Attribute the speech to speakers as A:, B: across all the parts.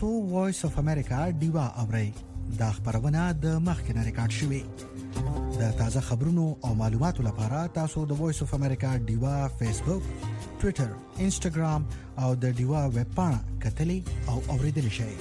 A: تاسو وایس اف امریکا ډیوا اورئ دا خبرونه د مخکنه ریکارډ شوې د تازه خبرونو او معلوماتو لپاره تاسو د وایس اف امریکا ډیوا فیسبوک ټوئیټر انسټاګرام او د ډیوا ویب پاڼه کتلې او اوریدلې شئ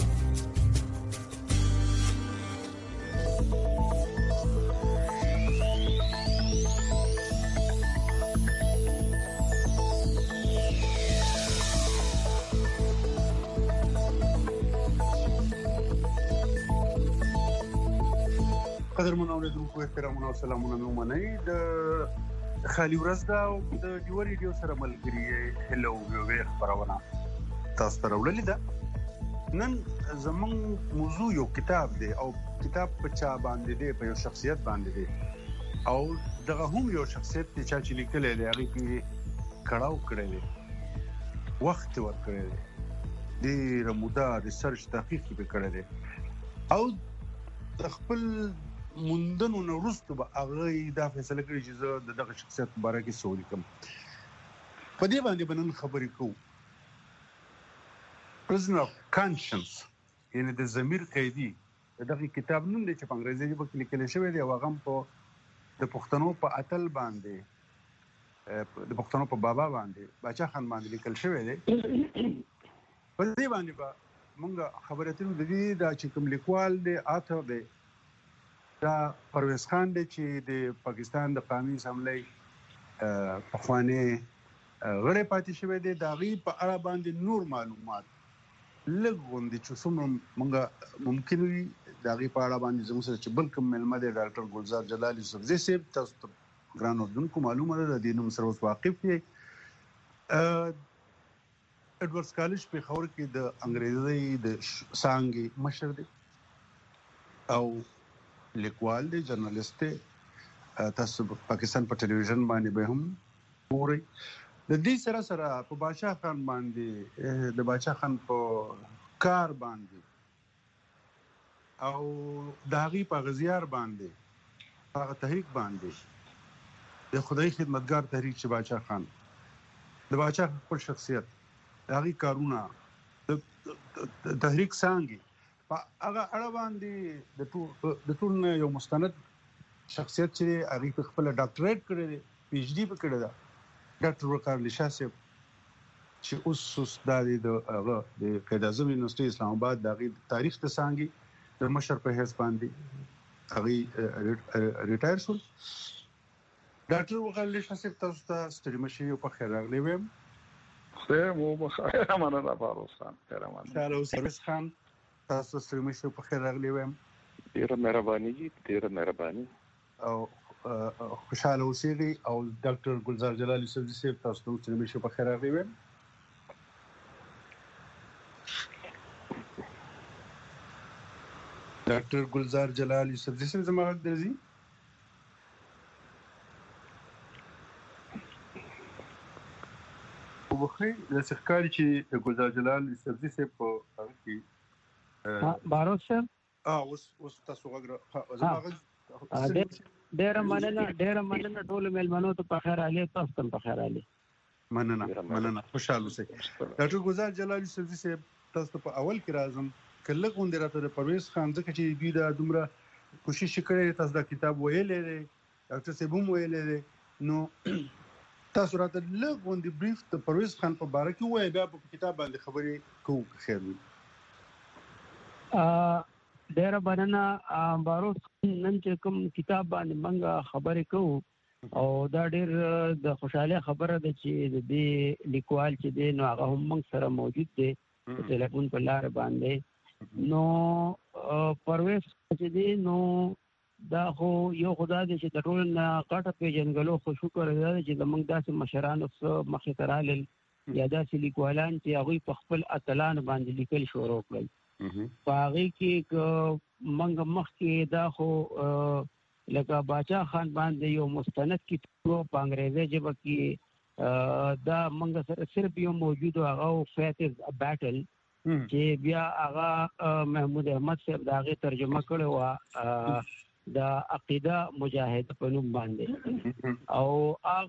B: قدرمن اوریدونکو احترامونه او سلامونه مو منئ د خالي ورځ دا د ډیو ریډیو سره ملګری هلو وی خبرونه تاسو ته راوړلې ده نن زمون موضوع یو کتاب دی او کتاب په چا باندې دی په یو شخصیت باندې دی او دغه هم یو شخصیت چې چا لیکل دی هغه کې کړهو کړی دی وخت ورکړی دی ډېر موده ریسرچ تحقیق کړی دی او خپل مندنو نورستو به هغه دا فیصله کړی چې زه دغه شخصیت مبارک سوال کوم په دې باندې بنن خبرې کوم prisoner of conscience یعنی د ضمیر قیدی دغه کتاب نوم دی چې په انګریزي ژبه کې لیکل شوی دی او هغه په د پښتنو په اتل باندې د پښتنو په بابا باندې باچا خان باندې لیکل شوی دی په دې باندې موږ خبرې اترو د دې د چې کوم لیکوال دی آثر دی دا پرویز خان دی چې د پاکستان د قومي اسمبلی پخوانی غړی پاتې شوی دی دا غي په اړه باندې نور معلومات لګوندې چې څومره موږ ممکن وي دا غي په اړه باندې زموږ سره چې بل کوم ملمه دی ډاکټر ګلزار جلال یوسفزی صاحب تاسو ګران اردوونکو معلومه ده د دې نوم سره واقف دی ایډورډز کالج په خور کې د انګریزي د سانګي مشر دی او لیکوال دی جرنالست دی تاسو پاکستان په ټلویزیون باندې به هم ګورئ د دې سره سره په بادشاہ خان باندې د بادشاہ خان په کار باندې او داغي په غزيار باندې هغه تحریک باندې د خدای خدمتګار تحریک چې بادشاہ خان د بادشاہ خپل شخصیت داغي کارونه د تحریک څنګه په هغه اړه باندې د ټول یو مستند شخصیت چې هغه خپل ډاکټریټ کړی دی پی ایچ ډي په کړی دا ډاکټر وقار علی شاه صاحب چې اوس د قائد اعظم یونیورسيټي اسلام آباد دغه تاریخ ته څنګه د مشر په حیث باندې هغه ریټایر شو ډاکټر وقار علی شاه صاحب تاسو ته ستړي مشي په خیر راغلی ویم
C: خیر مو بخیر مننه فاروق خان خیر مننه
B: سرویس خان تاسو ستړي مشي په خیر راغلی ویم
C: ډیره مهرباني او
B: خوشاله اوسئ او ډاکټر ګلزار جلال یوسفزی صاحب تاسو ته ستړي مشي په خیر راغلی ویم ډاکټر ګلزار جلال یوسفزی صاحب زما غږ درځي وبخې د سرکاري چې ګلزار جلال یوسفزی صاحب په هغه کې
D: باروت صاحب
B: اوس تاسو غږ زما غږ
D: ډېر مننه ټول مېلمنو ته په خیر علي تاسو ته په خیر علي
B: مننه خوشاله اوسئ ډاکټر ګلزار جلال یوسفزی صاحب تاسو په اول کې راځم کله غونډه راته د پرویز خان ځکه چې دوی دا دومره کوشش کړې تاسو دا کتاب ویلې دی ډاکټر صاحب هم ویلې دی نو تاسو راته لږ بریف د پرویز خان په باره کې وایي بیا په کتاب باندې خبرې کوو خیر وي
D: ډېر مننه باروت نن چې کوم کتاب باندې موږ خبرې کوو او دا ډېر د خوشاله خبره ده چې د دې لیکوال چې دی نو هغه هم موږ سره موجود دی په ټلیفون په لار باندې نو پرویز چې دی نو دا خو یو خدای دې چې د ټول نه کاټه پیژنګلو خو شکر دی چې موږ داسې مشرانو سره مخې ته رالل یا داسې لیکوالان چې هغه په خپل اتلان باندې لیکل شروع کړل په هغه کې موږ مخکې دا خو لکه باچا خان باندې یو مستند کتاب په انګریزي ژبه کې دا موږ سره صرف یو موجود هغه فیت از ا بیټل چې بیا هغه محمود احمد صاحب دا غي ترجمه کړو دا عقیده مجاهد په نوم باندې او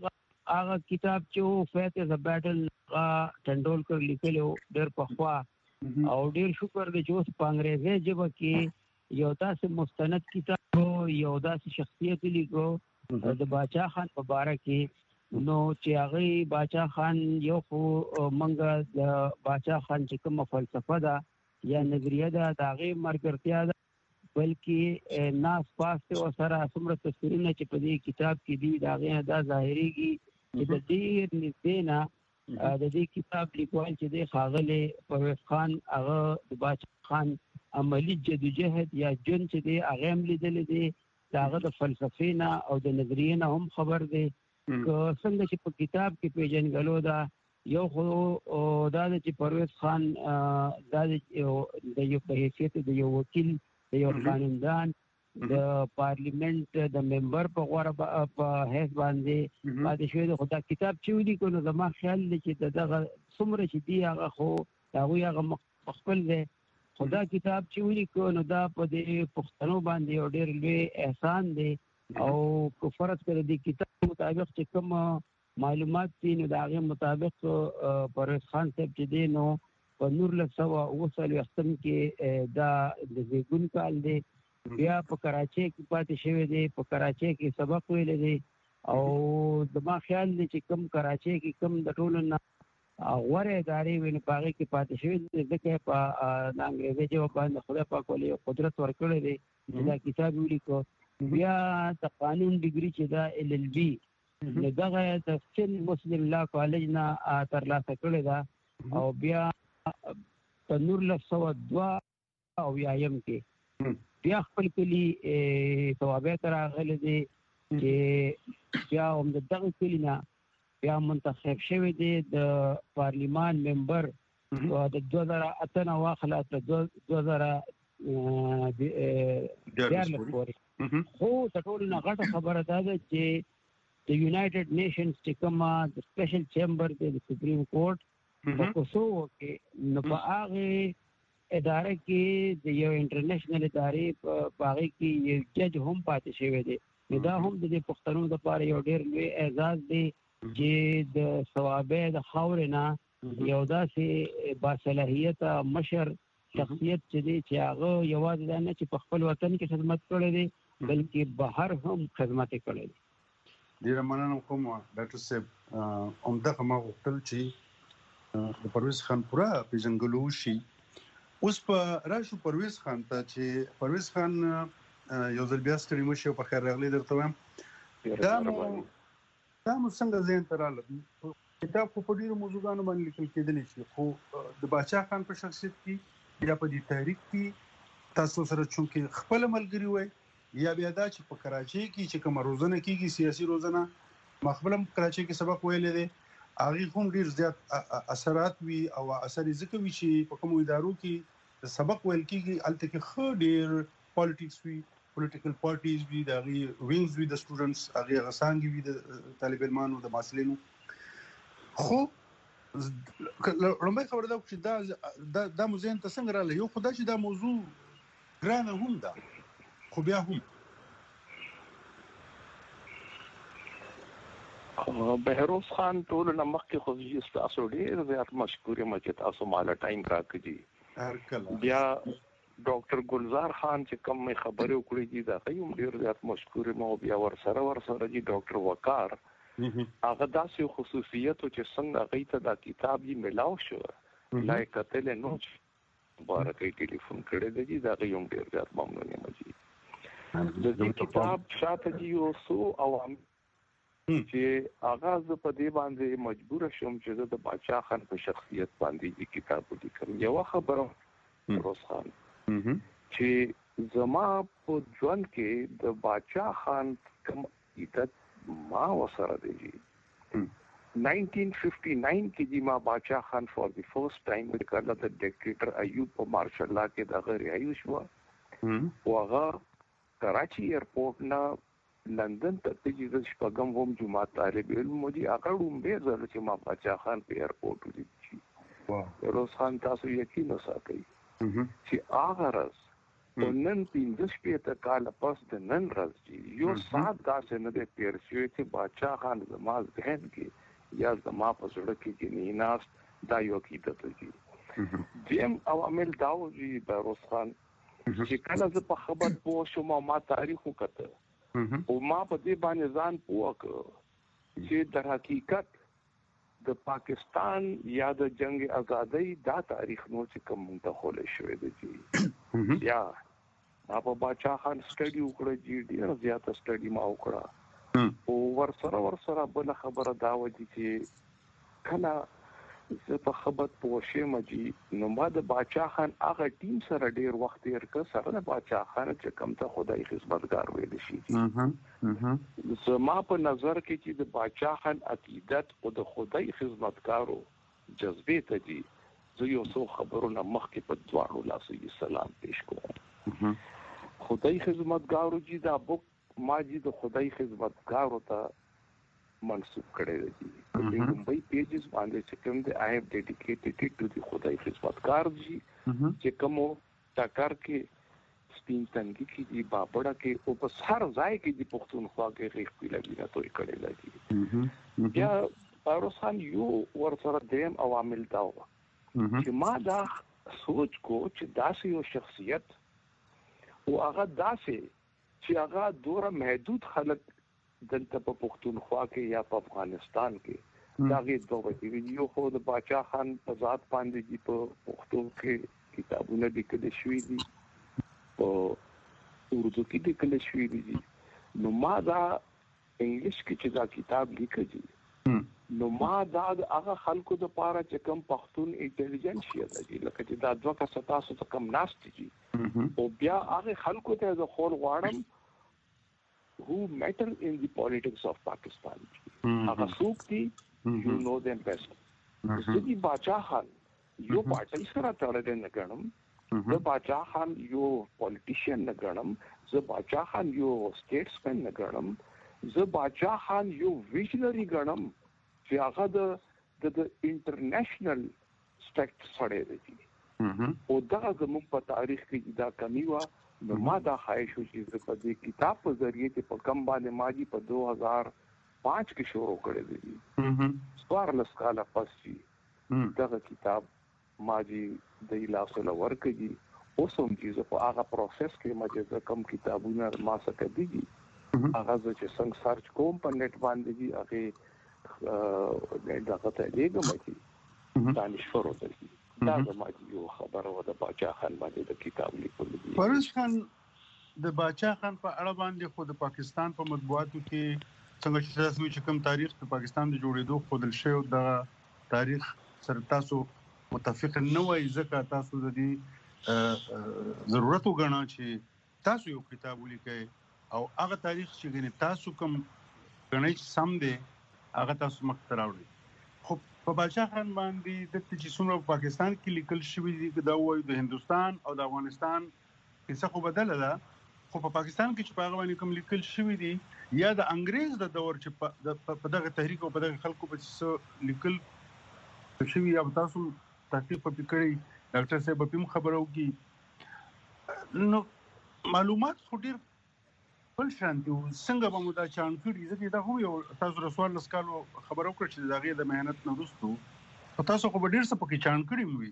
D: هغه کتاب چې فیت از ا بیټل ټنډولکر لیکلو ډېر پخوا او ډیر شکر دی چې اوس په انګریزي ژبه کې یو داسې مستند کتاب یو داسې شخصیت لیکو د باچا خان په باره کې نو چې هغه باچا خان یو خو منګه د باچا خان چې کومه فلسفه ده یا نظریه ده د هغې ملګرتیا ده بلکې ناس پاس ته ورسره څومره تصویرونه چې په دې کتاب کې دي د هغې نه دا ظاهریږي چې د ډېر نږدې نه د دې کتاب لیکوال چې دی ښاغلی پرویز خان هغه د باچا خان عملي جدوجهد یا ژوند چې دی هغه هم لیدلی دی د هغه د فلسفې نه او د نظریې نه هم خبر دی که څنګه چې په کتاب کې پیژنګلو ده یو خو دا ده چې پرویز خان دا د یو په حیثیت د یو وکیل د یو قانوندان د پارلیمنت د ممبر په غوړه په حیث باندې پاتې شوی دی. خو دا کتاب چې ولیکو نو زما خیال دی چې دغه څومره چې دی هغه خو د هغوی هغه خپل دی خو دا کتاب چې ولیکو نو دا په دې پښتنو باندې یو ډېر لوی احسان دی او که فرض کړو د کتاب مطابق چې کوم معلومات دي نو د هغې مطابق پرویز خان صاحب چې دی نو په 1940 کې دا د زیږون کال دی بیا په کراچۍ کې پاتې شوی دی په کراچۍ کې سبق ویلی دی او زما خیال دی چې کوم کراچۍ کې کوم د ټولو نه غوره ادارې وي نو په هغې کې پاتې شوی دی ځکه په د انګریزي ژبه باندې خدای پاک ولې یو قدرت ورکړی دی چې دا کتاب ولیکو. بیا د قانون ډګري چې دا LLB نو دغه د سن مسلم لا کالج نه ترلاسه کړې ده او بیا په 1902 کې بیا خپل کلي ثوابه ته راغلی دی چې بیا هم د دغه کلي نه بیا منتخب شوی دی د پارلیمان ممبر د 2008 نه واخله تر 2014 پورې. خو د ټولو نه غټه خبره دا ده چې د یونایټډ نیشنز چې کومه د سپیشل چیمبر دی د سپریم کورټ په کوسوو کې نو په هغې اداره کې د یو انټرنیشنل ادارې په هغې کې یو جج هم پاتې شوی دی نو دا هم د دې پښتنو دپاره یو ډېر لوی اعزاز دی چې د صوابۍ د خاورې نه یو داسې باصلاحیته مشر شخصیت چې دی چې هغه یوازې دا نه چې په خپل وطن کې خدمت کړی دی بلکې بهر هم خدمت یې کړی دی.
B: ډېره مننه کوم ډاکټر صاحب. همدغه ما غوښتل چې د پرویز خان پوره پېژنګلو وشي. اوس په راشو پرویز خان ته چې پرویز خان یو ځل بیا ستړي مه شئ او په خیر راغلی درته وایم. دا مو څنګه ذهن ته راغله؟ کتاب خو په ډېرو موضوعګانو باندې لیکل کېدلی شي خو د باچا خان په شخصیت کې یا په دې تحریک کې تاسو سره چونکې خپله ملګري وای یا بیا دا چې په کراچۍ کې چې کومه روزنه کېږي سیاسي روزنه ما خپله هم کراچۍ کې سبق ویلی دی هغې هم ډېر زیات اثرات وي او اثر یې ځکه وي چې په کومو ادارو کې سبق ویل کېږي هلته کې ښه ډېر پالیټکس وي پولیټیکل پارټیز وي د هغې وینګز وي د سټوډنټس هغې هغه څانګې وي د طالب علمانو د محصلینو. خو لومړی خبره دا چې دا مو ذهن ته څنګه راغلی؟ یو خو دا چې دا موضوع ګرانه هم ده خو بیا هم
C: بهروز خان ټولو نه مخکې خو زه ستاسو ډېر زیات مشکور یم چې تاسو ماله ټایم راکړي.
B: هر کله
C: بیا ډاکټر ګلزار خان چې کوم خبرې وکړې دي دا هم ډېر زیات مشکور یم او بیا ورسره دي ډاکټر وقار هغه داسې خصوصیت چې څنګه هغوی ته دا کتاب یې ملاو شو لا یې کتلی نو چې مبارکۍ ټلیفون کړی دی چې د هغې هم ډېر زیات ممنون یم جي. د دې کتاب شاته جي یو څو عوامل چې هغه زه په دې باندې مجبوره شوم چې زه د باچا خان په شخصیت باندې دې کتاب ولیکم. یوه خبره روز خان چې زما په ژوند کې د باچا خان کوم عیدت ما وسره دی جی 1959 کې جی ما باچا خان فور دی فرست ټایم وکړه د ډیکټیټر ایوب په مارشل لا کې دغه رهایی شو او هغه کراچي ایرپورټ نه لندن ته چې د شپږم ووم جمعه طالب علم مو دي هغه ډومبه زر چې ما باچا خان په ایرپورټ ودی روز خان تاسو یقین وساتئ چې هغه ورځ نن 15 کال پس د نن ورځ یو سات داسې نه دی تېر شوی چې باچا خان زما ذهن کې یا زما په زړه کې چې نه ناست دا یو عقیدت دی دیم عوامل داو جی بیروز خان چې کله زه په خبر پوه شوم او ما تاریخ وکړ او ما په دې باندې ځان پوه کړ چې در حقیقت د پاکستان یا د جنگ آزادۍ دا تاریخ نو چې کوم ته خولې شوې دی جی یا ما په باچا خان سټډي وکړه جی ډیر زیاته سټډي ما وکړه او ورسره بل خبره دا و چې کله زه په خبر پوه شوم جی نو ما د باچا خان هغه ټیم سره ډیر وخت تیر کړ سره د باچا خان چې کوم ته خدای خدمتګار ویل شي زما په نظر کې چې د باچا خان عقیدت او د خدای خدمتګارو جذبې ته دي زه یو څو خبرونه مخکې په دواړو لاسو سلام پیش کوم خدای خدمتګارو جی دا بوک ما جی د خدای خدمتګارو ته منسوب کړی دی په ممبئی پیجز باندې چې کوم دی I have dedicated it to the خدای خدمتګار جی چې کوم ټاکر کې سپین تنګي کې دی بابړه کې او په هر ځای کې دی پښتونخوا کې غیږ پیله بنا توي کړی دی یا پاروسان یو ورسره دیم عوامل دا و چې ما دا سوچ کو چې داسې یو شخصیت او هغه داسې چې هغه دوره محدود خلک دلته په پښتونخوا کې یا په افغانستان کې دا غي دوه ویډیو خو د باچا خان په ذات باندې دی په پښتو کې کتابونه لیکل شوي دي او اردو کې لیکل شوي دي نو ما دا انګلیش کې چې دا کتاب لیکل دي نو ما دا هغه خلکو د پاره چې کم پښتون انټيليجنسیا دي لکه چې دا دوه کسه تاسو ته کم ناشته دي او بیا هغه خلکو ته د خور غواړم who matter in the politics of Pakistan. Aga soukti, you know them best. Zidi Bacha Khan, yo party sara tarade naganam. The Bacha Khan, yo politician naganam. The Bacha Khan, yo statesman naganam. The Bacha Khan, yo visionary ganam. Che aga the international stack sare di. O da zamum pa tarikh ki da kamiwa. نو ما دا خواهش و چې په دې کتاب په ذریعه چې په کم باندې ماجی په 2005 کې شروع کړی دی څوارلس کاله پس چې دغه کتاب ماجی د لاسو ورکړي اوس هم چې په هغه پروسس کې ماجی کم کتابونه ما څخه دي هغه چې څنګه سرچ کوم په نت باندې دي هغه دغه ته دیګم چې دانشور ودی دا ما یو خبره و د باچا خان باندې د کتاب لیکل دي
B: فیروز خان د باچا خان په اړه باندې خو د پاکستان په مطبوعاتو کې څنګه چې تاسو چې کوم تاریخ د پاکستان د جوړېدو خودل شوی د تاریخ سره تاسو متفق نه وای ځکه تاسو د دې ضرورت وګڼئ چې تاسو یو کتاب ولیکئ او هغه تاریخ چې ګنې تاسو کوم غنئ سم دی هغه تاسو مخ ته راوړئ خو په باچا خان باندې د چې څومره پاکستان کې لیکل شوی دی دا وایي د هندستان او د افغانستان کیسه خو بدله ده خو په پاکستان کې چې په هغه باندې کوم لیکل شوی دی یا د انګريز د دور چې په دغه تحریک او په دغه خلکو په څه لیکل شوی یا تاسو تحقیق په فکرې ډاکټر صاحب په خبرو کې نو معلومات خو ډیر بل شانتي څنګه به مو دا چان کړی ځکه دا هم یو تاسو رسول لسکالو خبرو کړ چې دا غي د مهنت نه وروسته تاسو خو ډیر څه پکې چان کړی موي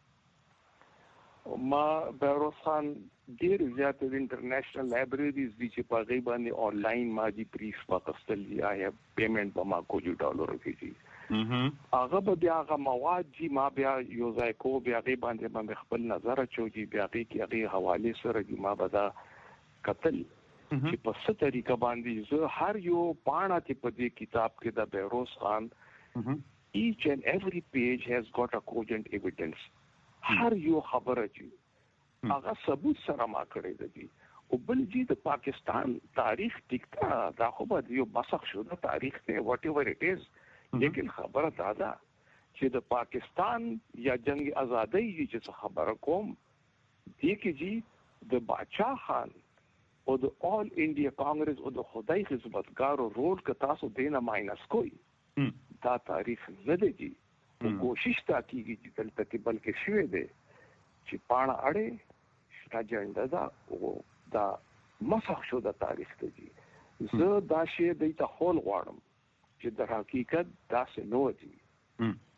C: ما بیروز خان ډیر زیات انټرنیشنل لایبرریز دي چې په غي باندې آنلاین ما دي بریف پاکستان دی آیا پیمنٹ به ما کوجو ډالر کیږي هغه به بیا هغه مواد چې ما بیا یو ځای کو بیا غي باندې خپل نظر چوجي بیا غي کې هغه حواله سره دی ما به دا قتل چې په څه طریقه باندې زه هر یو پاڼه ته په دې کتاب کې د بیروز خان each and every page has got a cogent evidence هر یو خبره چې هغه ثبوت سره ما کړی دی او بل چې د پاکستان تاریخ ټیکتا دا خو به یو مسخ شو د تاریخ ته وات ایور اٹ از لیکن خبره دا ده چې د پاکستان یا جنگ آزادۍ چې خبره کوم دې کې چې د باچا خان او د آل انډیا کانګرس او د خدای خدمتګارو رول که تاسو دینه ماینس کوئ دا تاریخ نه دی او کوشش تا کیږي چې دلته کې بلکې شوی دی چې پاڼه اړې شته اجنډا دا او دا مسخ شو د تاریخ ته دی زه دا شی د ته خول غواړم چې د حقیقت دا څه نو دی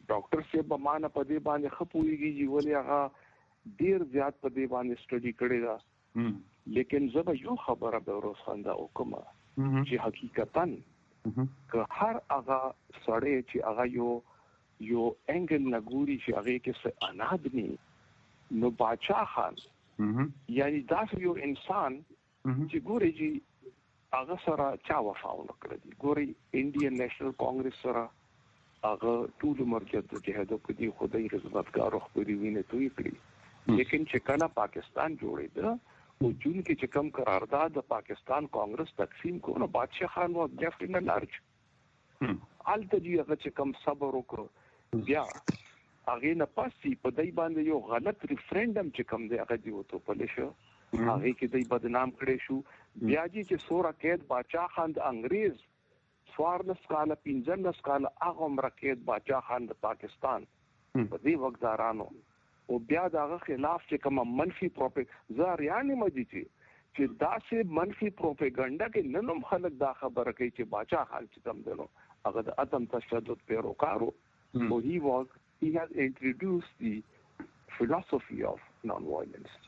C: ډاکټر صاحب به مانه په دې باندې خپويږي چې ولې هغه ډیر زیات په دې باندې سټډي کړی دا لیکن زه به یو خبره به ورسخنده وکم چې حقیقتاً که هر هغه سړی چې هغه یو انګل نګوري چې هغه کې څه اناد نه نو باچا خان یعنی دا یو انسان چې ګوري چې هغه سره چا وفاونه کړی ګوري انډین نېشنل کانګرس سره هغه ټول مرکز د جهاد په دی خدای خدمتګارو خبري ویني توي کړی لیکن چې کله پاکستان جوړېده او جون کې چې کوم قرارداد د پاکستان کانګرس تقسیم کو نو بادشاہ خان او جفري نه لارج الته دی هغه چې کوم صبر وکړو بیا هغه نه پاسي په دای باندې یو غلط ریفرندم چې کوم دی هغه دی وته په لشه هغه کې دای بدنام کړي شو بیا چې سورا قید بادشاہ خان د انګريز سوارلس کاله 15 کاله هغه مرکز بادشاہ خان د پاکستان په دې وګدارانو او بیا دغه خلاف چې کوم منفي زاریانه مدي چې داسې منفي پروپاګاندا کې ننوم خلک دا خبره کوي چې بادشاہ خان چې کوم دنو هغه د اتم تشدد پیروکارو او he has introduced the philosophy of non-violence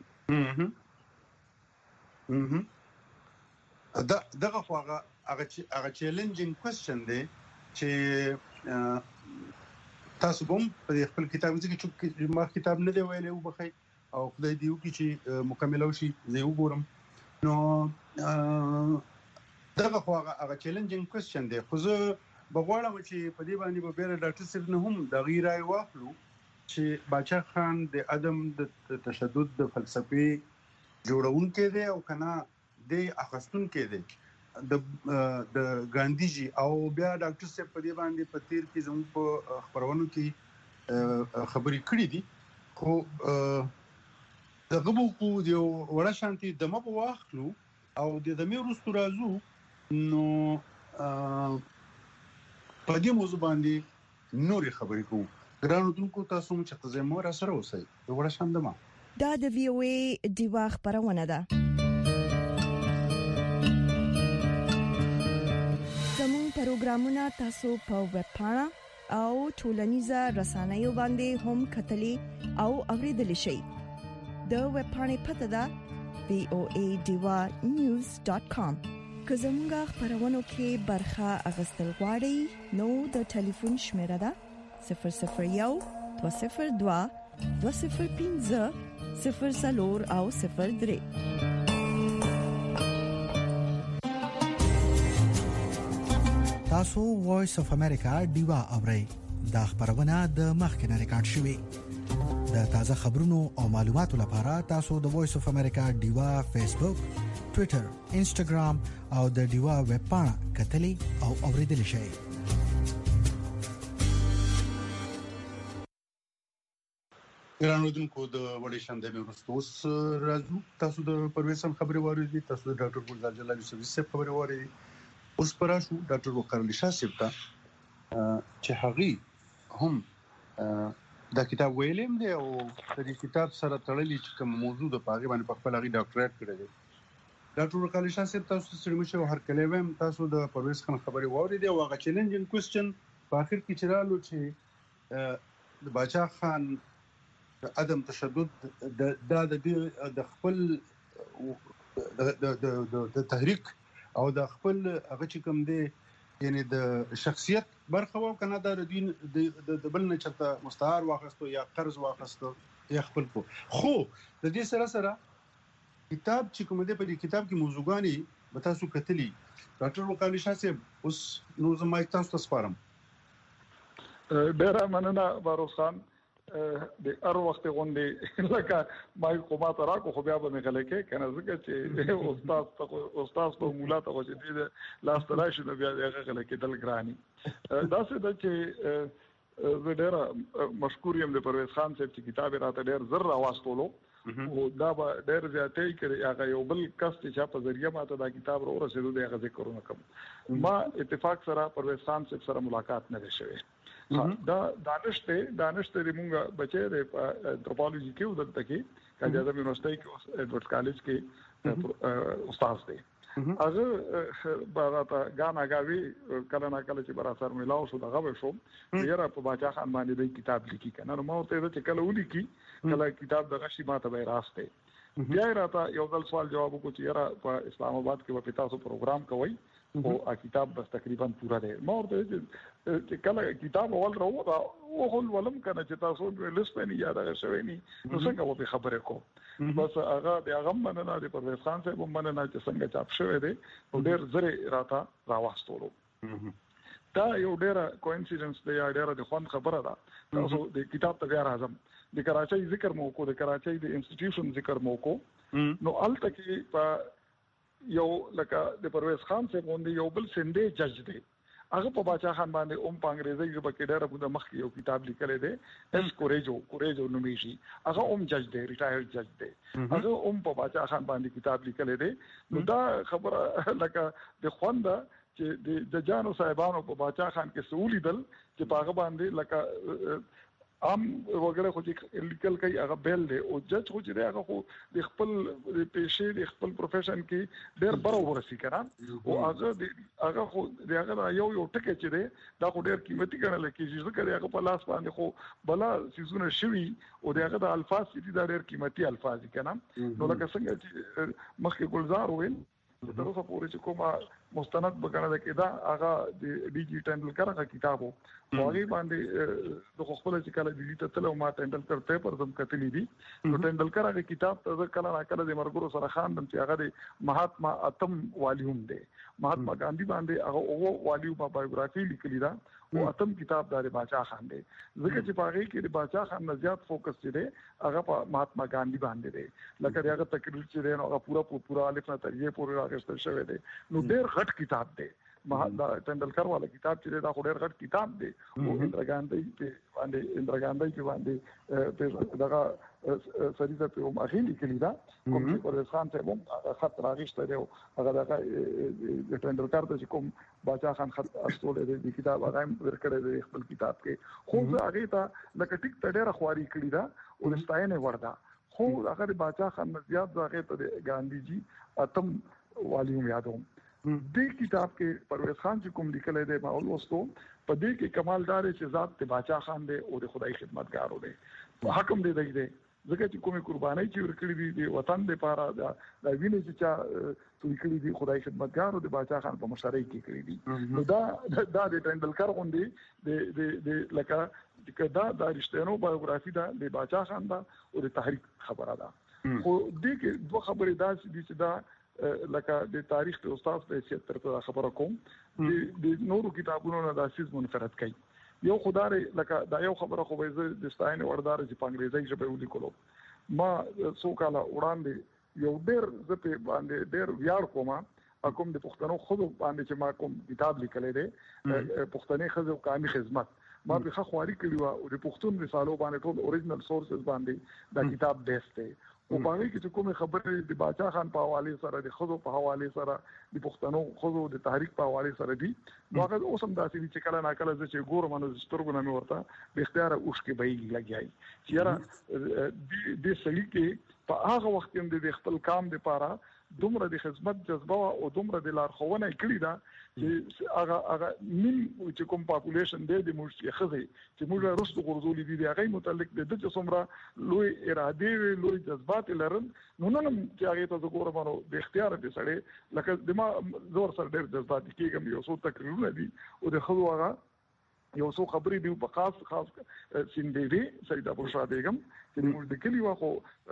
B: دغه هغه چیلنجینګ کوېسچن دی چې تاسو هم په خپل کتاب کې ما کتاب نه دی ویلی او بخی او خدای دی وکړي چې مکمل شي زه وګورم نو دغه هغه چیلنجینګ کوېسچن دی خو زه بغواړم چې په دې باندې به بیره ډاکټر صاحب نه هم د غیرای واخلو چې باچا خان د عدم د تشدد د فلسفي جوړونکو دی او کنه د اخستونکو دی د ګاندیجی او بیا ډاکټر صاحب په دې باندې په تیر کې زموږ په خبرونو کې خبرې کړې دي خو دغه په یو وړه شانتي د مو واخلو او د دمه ورستو راځو نو په دې موضوع باندې نوري خبرې کوو ګرانو دونکو تاسو چې تزمو را سره اوسئ د وړه شاندما
E: دا د وی او ای دیوا خبرونه ده پروګرامونه تاسو په ویب پاڼه او ټولنیزه رسنیو باندې هم کتلی او اوریدلی شئ د ویب پاڼې پته ده voadivanews.com که زموږه خبرونه کې برخه اغستل غواړئ نو د ټلیفون شمیره ده 001 202 205 0 او 03
A: تاسو وایس اف امریکا دیوا اورئ دا خبرونه د مخکنه ریکارډ شوی د تازه خبرونو او معلوماتو لپاره تاسو د وایس اف امریکا دیوا فیسبوک ټوئیټر انسټاګرام او د دیوا ویب پاڼه کتلی او اوریدلی شئ
B: ګرانو دونکو د وړې شاندې ورستوس راځو تاسو د پرويسم خبري واورئ تاسو د ډاکټر ګلزار جلالي صاحب خبري واورئ اوس پراشو ډاکټر وقار علي شاه صاحب ته چې هغه هم دا کتاب ویلم دی او د دې کتاب سره تړلې چې کوم موضوع د پاغي باندې په خپل غي ډاکټریټ کړی دی ډاکټر وقار علي شاه صاحب تاسو سره مشه هر کله ویم تاسو د پرويس خان خبري واورئ دی او هغه چیلنجینګ کوېسچن په اخر کې چرالو چې د باچا خان عدم تشدد د خپل د تحریک او د خپل هغه چې کوم دی یعنی د شخصیت برخه و کنه د دین د بل نه چرته مستعار واخستو یا قرض واخستو یا خپل کو خو د دې سره کتاب چې کوم دی په دې کتاب کې موضوعګانی به تاسو کتلی ډاکټر وقار علي شاه صاحب اوس نو زما تاسو ته سپارم
F: ډیر مننه باروس خان د هر وخت غونډې لکه مای کومات راکو خو بیا به مغلې کې کنه ځکه چې استاد په مولا ته چې دې لاس تلاشي نو بیا هغه غلې کې دل ګرانی دا څه د چې زه ډیر مشکور یم د پرويز خان صاحب چې کتاب راته ډیر زر راوستلو او دا به ډیر زیاتې کړي هغه یو بل کس چې په ذریعہ ماته دا کتاب را ورسېدو د هغه ذکرونه کوم ما اتفاق سره پرويز خان صاحب سره ملاقات نه شوه دا دانشته د مونږه بچي د انثروپولوژي کې ودلته کې کاجازه یونیورسيټي کې ایډورډز کالج کې استاد دی هغه باغاته غانا غاوي کله نه کله چې برا سر ملاو شو دغه شو یاره په باچا خان باندې د کتاب لیکي کنه نو ما ته چې کله ولیکي کله کتاب دغه شی ماته به راسته بیا راته یو ځل سوال جواب وکړ چې یاره په اسلام آباد کې په تاسو پروګرام کوي او کتاب بس تقریبا پورا دی ما ورته چې کله کتاب اول راو دا او ولم کنه چې تاسو لسته نه یاد غشوي ني نو څنګه و به خبره کو بس هغه د هغه مننه د پرویز خان صاحب مننه چې څنګه چاپ شوی دی او ډېر زره راته راوستلو دا یو ډېر کوئنسیډنس دی یا ډېر د خوند خبره ده تاسو د کتاب ته بیا راځم د کراچۍ ذکر مو کو د کراچۍ د انسټیټیوشن ذکر مو کو نو الته کې په یو لکه د پرویز خان صاحب باندې یو بل سندې جج دی هغه په باچا خان باندې په انګریزي ژبه کې ډېر په مخ کې یو کتاب لیکل دی اس کوریجو نومیشي هغه جج دی ریټایرډ جج دی هغه په باچا خان باندې کتاب لیکل دی نو دا خبره لکه د خوند چې د جانو صاحبانو په باچا خان کې سہولی دل چې پاغه باندې لکه عام وګړه خو چې لیکل کوي هغه بیل دی او جج خو چې هغه خو د خپل پیشې د خپل پروفیشن کې ډېر بره ورسي کړه او هغه خو هغه یو ټکی چې دی دا خو ډېر قیمتي ګڼل کېږي ځکه هغه په لاس باندې خو بلا سيزونه شوي او هغه د الفاظ چې دا ډېر قیمتي الفاظ دي کنه نو لکه څنګه چې مخکې ګلزار ویل تر اوسه پورې چې کومه مستند بګنه کې دا هغه د ډي جی ټندلکر هغه کتابو هغه باندې د خپل چې کله د دې تل او ما ټندلکر پیپر زم کتلی دي نو ټندلکر هغه کتاب ته کله نه کله د مرګرو سره خان دم چې هغه د مهاتما اتم والیوم دی مهاتما ګاندھی باندې هغه والیوم په بایوګرافي لیکلی دا او اتم کتاب د باچا خان دی ځکه چې په هغه کې د باچا خان نه زیات فوکس دی هغه په مهاتما ګاندھی باندې دی لکه هغه تقریر چې دی نو هغه پورا الف نه تر یې پورې راغستل شوی دی نو ډېر غټ کتاب دی دا ټندلکر والا کتاب چې دا ډېر غټ کتاب دی او اندرا ګاندھی چې باندې دغه سریزه په مخې لیکلی دا کوم چې پرویز خان ته خط راغشته دی هغه دغه ټندلکر ته کوم باچا خان خط استول دی د کتاب هغه ورکړی دی خپل کتاب کې خو هغه ته لکه ټیک ته ډېر خواري کړی دا او ستاینه وردا خو هغه باچا خان زیات هغه ته ګاندھی جی اتم والیوم یادوم دې کتاب کې پرویز خان چې کوم لیکل دی ما ولوستو په دې کې کمالدار چې ذات ته باچا خان دی او د خدای خدمتګارو دی حکم دی ځکه چې کومه قرباني چې ورکړي دي د وطن لپاره د وینې چې ورکړي دي خدای خدمتګارو د باچا خان په مشرۍ کې کړی دي نو دا د ټندلکر غوندي د لکه دا د رښتینو بایوګرافي دا د باچا خان دا او د تحریک خبره ده خو دې کې دوه خبرې دا چې دا لکه د تاریخ د استاد په حیثیت تر خبره کوم د نورو کتابونو نه د اساس منفرد کړي یو خدای لکه دا یو خبره خو به د ستاینې وردار چې په انګریزي ژبه ولیکلو ما څو کاله وړاندې یو ډېر زپې باندې ډېر ویاړ کوم کوم د پښتنو خود باندې چې ما کوم کتاب لیکلی دی پښتني خزو قامي خدمت ما به خواري کړی و او د پښتون رسالو باندې ټول اوریجنل سورسز باندې دا کتاب بیس دی او باندې چې کومه خبره د باچا خان په حواله سره د خزو په حواله سره د پښتنو خزو د تحریک په حواله سره دي واغه اوسم داسې چې کله نا کله چې ګورم نو سترګو نه ورته به اختیار اوښ کې به لګیای چې یاره د سړي کې په هغه وخت کې د خپل کام لپاره دومره د خدمت جذبه او دومره د لارښوونه کړې ده چې هغه نیم چې کوم پاپولیشن دی د موږ کې خزي چې موږ رسو غرزولې دي هغه متعلق د چې څومره لوی اراده لوی جذبات لرل نو نن چې هغه ته وګورم نو د اختیار به سړی لکه د ما زور سره ډېر جذبات کېږم یو څو تقریرونه دي او د خزو هغه یو څو خبرې دی په خاص سیندې سیدا بشرا بیگم چې موږ د کلی واخو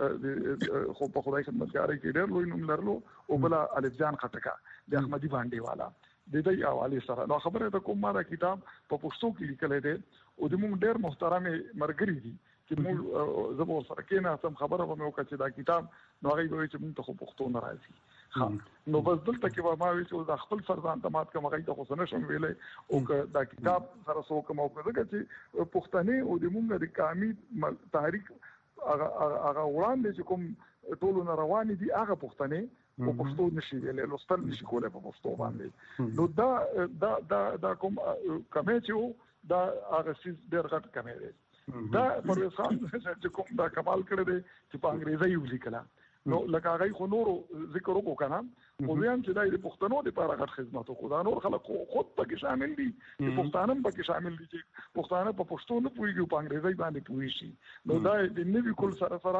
F: خو په خدای خدمتګاري کې ډېر لوی نوم لرلو او بل الف جان خټکا د احمدي باندې والا د دې حواله سره نو خبره ته کوم ما کتاب په پښتو کې لیکل دی او د موږ ډېر محترم مرګري دي چې موږ زبر سره کې نه سم خبره به وکړي چې دا کتاب نو هغه به چې موږ ته پښتو نه راځي نو بس دلته کې ما وی چې د خپل فرزند تمات کوم هغه ته خو نه شم ویلې او دا کتاب سره سو کوم او چې پښتني او د موږ د قامي تحریک هغه وړاندې چې کوم ټولو نه روان دي هغه پښتني او پښتو نشي ویلې لوستل نشي کولای په پښتو باندې نو دا کوم کمه چې دا هغه سیس ډېر غټ کمه دی دا پرویز خان چې کوم دا کمال کړی دی چې په انګریزي ولیکل نو لکه هغه خو نور ذکر وکړو کنه خو ځان چې د پښتنو لپاره غټ خدمت وکړو دا نور خلک خود پکې شامل دي چې پښتانه پکې شامل دي چې پښتانه په پښتو نه پوهیږي په انګریزي باندې پوهی شي نو دا د نوي کول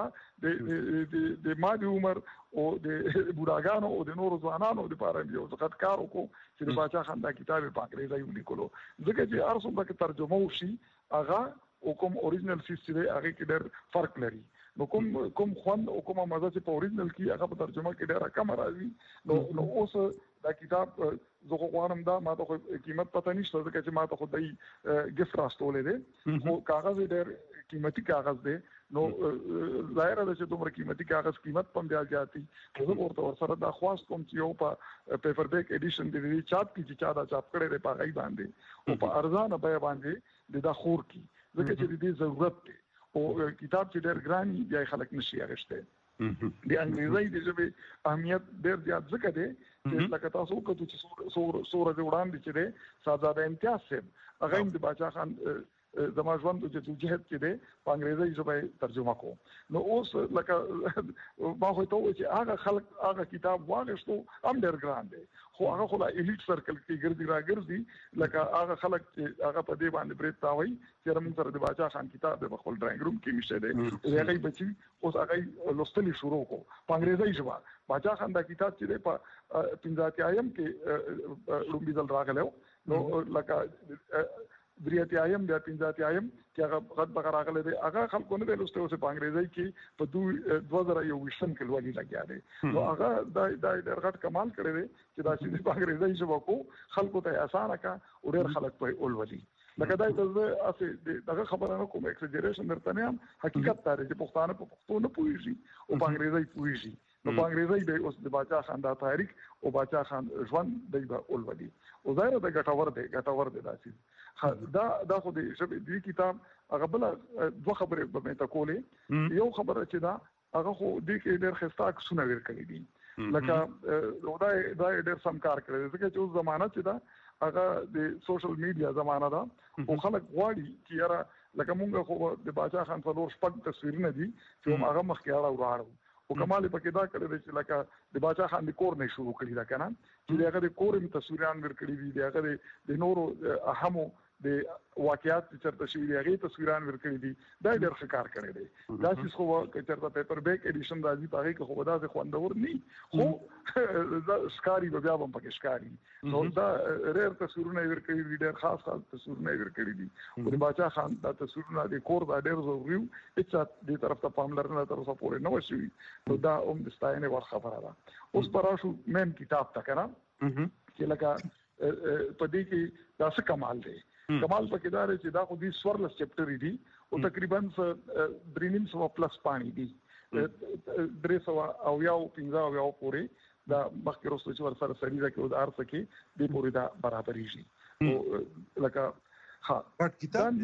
F: سره د مادي عمر او د بوډاګانو او د نورو ځوانانو لپاره یو ځکه کار وکړو چې د باچا خان دا کتاب په انګریزي ولیکلو ځکه چې ارسم پکې ترجمه وشي هغه او کوم اوریجنل سیس چې هغه کې ډېر فرق لري نو کوم خوند او کومه مزه چې په اوریجنل کې هغه په ترجمه کې ډېر کم راځي نو اوس دا کتاب زه غواړم دا ما ته قیمت پته نشته ځکه چې ما ته خو دای ګفت راستولې ده خو کاغذ ډېر قیمتي کاغذ دی نو ظاهر ده چې دومره قیمتي کاغذ قیمت پم بیا جاتی زه ورته ورسره دا خواست کوم چې یو په پیپر بیک ایډیشن دی چاپ کی چې چا دا چاپ کړي په غي باندې او په ارزانه بیه باندې د خور کی ځکه چې دې ضرورت دی او کتاب چې ډېر ګران بیا خلک نشي اغشته د انګریزي د ژبې اهمیت ډېر زیات ځکه دی چې لکه تاسو کتو چې سوره وړاندې چې دی صاحبزاده امتیاز صاحب هغه د باچا خان زما ژوند چې جهاد کې دی په انګریزي ژبه ترجمه کو نو اوس لکه ما خو ته و چې هغه خلک هغه کتاب واغشتو هم ډېر ګران دی خو هغه خو لا الیټ سرکل کې ګرځي راګرځي لکه هغه خلک چې هغه په دې باندې برید تاوي چې موږ سره د باچا خان کتاب په خپل ډرایینګ روم کې مشه دی هغه بچي اوس هغه لوستلی شروع کو په انګریزي ژبه باچا خان دا کتاب چې دی په 15 کې رومبي ځل راغلو نو لکه دریاتیایم بیا 15 چې هغه غد بغیر راغلی دی هغه خلکو نه لوسته اوس په انګریزي کې په 2021 کې ولې لګیا دی نو هغه دا ډېر غټ کمال کړی دی چې دا چې په انګریزي ژبه کو خلکو ته اسانه کا او ډېر خلک په اولولي لکه دا ته اسه دغه خبره نه کوم ایکسجریشن درته نه حقیقت تاره چې پښتانه په پښتو نه پوهیږي او په انګریزي پوهیږي نو په انګریزي به اوس د باچا خان دا تاریخ او باچا خان ژوند دی به اولولي او ظاهر د ګټور دی داسې دا خو د دې کتاب هغه بل دوه خبرې به مې تکولې یو خبره چې دا هغه خو دې کې ډېر خسته عکسونه ورکړي دي لکه دا ډېر سم کار کړی ځکه چې اوس زمانہ چې دا هغه د سوشل میډیا زمانہ ده او خلک غواړي چې یاره لکه مونږ خو د باچا خان څلور شپږ تصویرونه دي چې هغه مخکې اړه او کمال پکې دا کړی چې لکه د باچا خان د کور نه شروع کړی دا کنه چې هغه د کور هم تصویران ورکړي دي هغه د نورو اهمو د واقعیات چې چرته شوي دي هغه تصویران ورکړي دي دا ډېر ښه کار کړی دی دا چې خو چې چرته پیپر بیک ایډیشن راځي په هغه کې خو دا ځکه خوندور نه خو سکاري بیا هم پکې سکاري نو دا ډېر تصویرونه ورکړي دي ډېر خاص تصویرونه ورکړي دي او د باچا خان دا تصویرونه د کور دا ډېر ضروري چې د طرف ته پاملرنه تر اوسه پورې نه وشوي نو دا هم د ستاینې ور خبره ده اوس پراشو مین کتاب تا کنه چې لکه په دې کې دا څه کمال دی کمال پکې دا چې دا خو دې سورلس چپټر دي او تقریبا 300 پلس پانی دي 300 او یو 15 او یو پورې دا مخکې وروسته چې ور سره سړي دا کې او د ارڅ کې دې پورې دا برابرې شي او لکه ها
B: پټ کتاب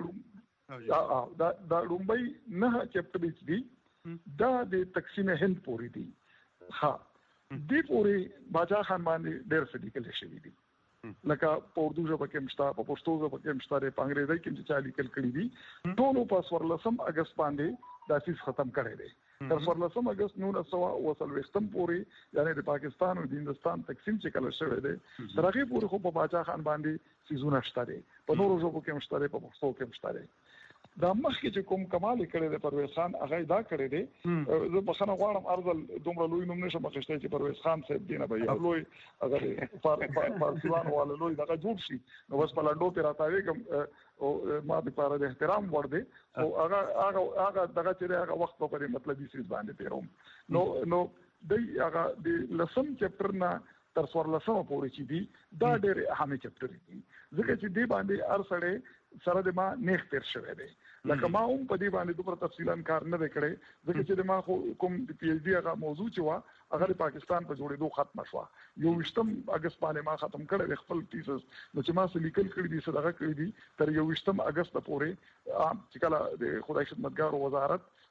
F: دا لومبي نه چپټر دي دا د تقسیم هند پورې دي ها دې پورې باچا خان باندې ډېر څه لیکل شوی دي لکه په اردو ژبه کې مشته په پښتو ژبه کې مشته په انګریزي کې چې چا لیکل کړي دي ټول په 14 اگست باندې دا چیز ختم کړي دي تر 14 اگست 1940 پورې یعنی د پاکستان او د هندستان تقسیم چې کله شوی دی تر هغه پورې خو په باچا خان باندې سيزونه شته دي په نورو ژبو کې مشته په پښتو کې مشته دي دا مخکې چې کوم کمال کړی دی پرویز خان هغه دا کړی دی زه بخښنه غواړم ارزل دومره لوی نوم نشم اخیستی چې پرویز خان صاحب دینه به یو لوی هغه فارسیوان والا لوی دغه جوړ شي نو بس په لنډو کې راته او ما د پاره د احترام ور دي او هغه دغه چې هغه وخت په مطلبي سیس باندې پیروم نو د هغه د لسم چپټر نه تر 14 پورې چې دي دا ډېر اهمه چپټر دي ځکه چې دی باندې ارسړې سره د ما نیخ تیر شوی دی لکه ما هم په دې باندې دومره تفصیلا کار نه وکړي ځکه چې ما خو کوم د پی ایچ ډي هغه موضوع چې وا هغه پاکستان په جوړېدو ختم شو یو 20 اگست باندې ما ختم کړل خپل تیسس نو چې ما څه لیکل کړی دي څه دغه کړی دي تر یو 20 اگست پورې چې کله د خدای خدمتګار وزارت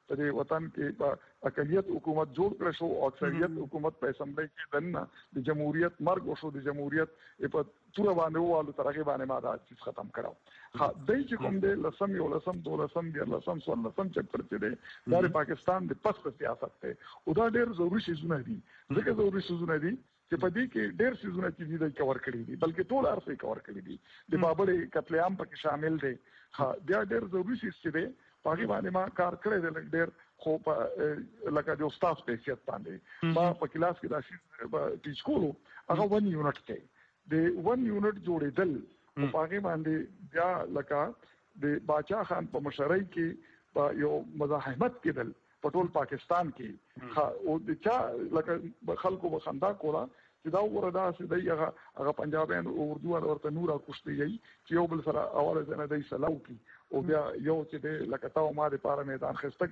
F: په دې وطن کې په اقلیت حکومت جوړ کړ شو او اکثریت حکومت په اسمبلی کې دنه د جمهوریت مرګ شو د جمهوریت په تور باندې والو ترغه باندې ما دا چیز ختم کړو ها دای چې کوم د لسم یو لسم دو لسم د لسم سو لسم چپټر چې دی د پاکستان د پس سیاست ته او دا ډېر ضروري شیزونه دي ځکه ضروري شیزونه دي چې په دې کې ډېر شیزونه چې د کور کړی دي بلکې ټول ارسه کور کړی دي د بابړې قتل عام پکې شامل دي ها بیا ډېر ضروري شیز چې دی پاکي باندې ما کار کړی دی ډېر خو په لکه د استاد په حیثیت باندې ما په کلاس کې دا شی ټیچ کولو هغه 1 یونټ کې د 1 یونټ جوړېدل په پاکي باندې بیا لکه د باچا خان په مشرۍ کې په یو مزاحمت کېدل په ټول پاکستان کې او د چا لکه خلکو بخندا کولا چې دا وردا سي هغه پنجابیان او اردو ورته نورا کوشتي چې یو بل سره اواله زنه دای سلاو کی او بیا یو چې د لکه تاو ما د پاره میدان خسته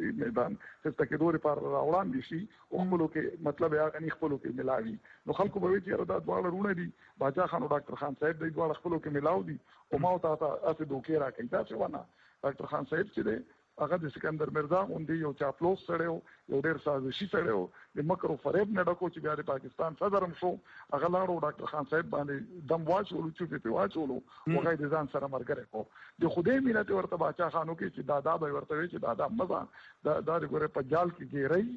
F: کې دوه لپاره راوړان دي شي او خپلو کې مطلب هغه نه خپلو کې ملاوي نو خلکو به چې دا دواړه رونه دي باچا خان او ډاکټر خان صاحب د دواړه خپلو کې ملاو دي او ما ته اسه دوکې را کوي دا څه ونه ډاکټر خان صاحب چې دی هغه د سکندر مرزا غوندي یو چاپلوس سره یو ډېر سازشي سره د مکر او فریب نه ډکو چې بیا د پاکستان صدرم شو هغه لاړو ډاکټر خان صاحب باندې دم واچولو چې په واچولو هغه د ځان سره مرګره کو د خدای مینه ورته باچا خانو کې چې دادا به ورته وي چې دادا مزه دا ګوره په جال کې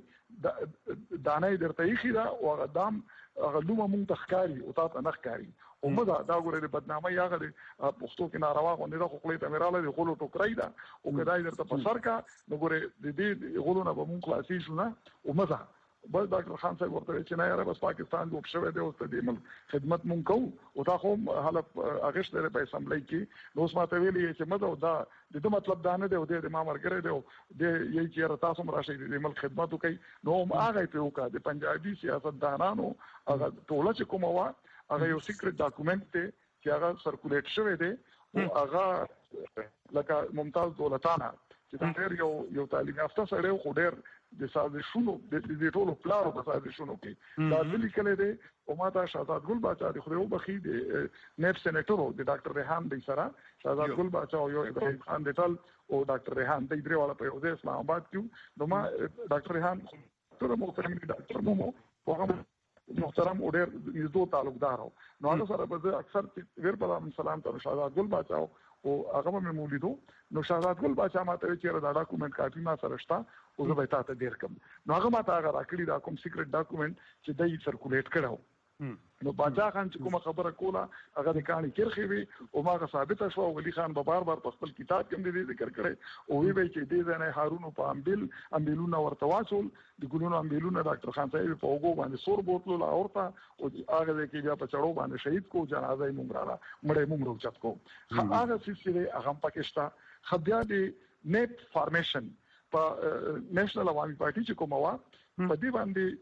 F: ګیري دانه درته یې خیره او هغه دام هغه لومه مونږ تخکاری او تاسو نه ښکاری او مزه دا ګوره د بدنامي هغه پښتو کې ناروا غونډه د خپلې تمراله د غولو ټوکرای دا او کدای درته په سر کا نو ګوره د دې غولونه به مونږ خلاصي شو نه او مزه بس ډاکټر خان صاحب ورته چې نه یاره بس پاکستان جوړ شوی دی او ته د ملک خدمت مونږ کوو او تا خو حالت اغشت لري په اسمبلی کې نو سماته ویلي چې مزه دا د مطلب دا نه دی او د ما مرګره دی او د یی چې تاسو مراشي د ملک خدمت کوي نو هغه په وکړه د پنجابي سیاستدانانو هغه ټول چې کومه وا هغه یو سیکریټ ډاکومنت ته چې هغه سرکولیټ شوی دی او هغه لکه ممتاز دولتانه چې ډېر یو تعلیم یافته سره خو ډېر د سازشونو د ټولو پلانو په سازشونو کې دا ځلې کله دی او ماته شهزاد ګل باچا د خو بخي د نیب سېنیټرو د ډاکټر ریحان دی سره شهزاد ګل باچا او یو ابراهیم خان دیتل او ډاکټر ریحان د درې والا په یو ځای اسلام آباد کې نو ما ډاکټر ریحان ټول محترم ډاکټر مو هغه محترم او ډېر نږدې تعلقدار نو هغه سره به اکثر ویر په سلام ته شهزاد ګل باچا او هغه مې مولیدو نو شهزاد ګل باچا ماته چې دا ډاکومنت کاپی ما سره شته او زه به تاسو ډیر کم نو هغه ماته هغه راکړی دا کوم سیکریټ ډاکومنت چې دای سرکولیټ کړو نو باچا خان چې کومه خبره کوله هغه د کاڼي کرخي وي او ما ثابت شو ولی خان به بار په خپل کتاب کې دې ذکر کړي او وی چې دې نه هارون په امبیلونه ورته واچول د ګلونو امبیلونه ډاکټر خان صاحب په وګو باندې سور بوتلو لا اورتا او هغه کې بیا په چړو باندې شهید کو جنازه یې مونږ را مړې مونږ روچت کو هغه سلسله هغه پاکستان خبیا د نیټ فارمیشن په نېشنل عوامي پارټي چې کومه وا په دې باندې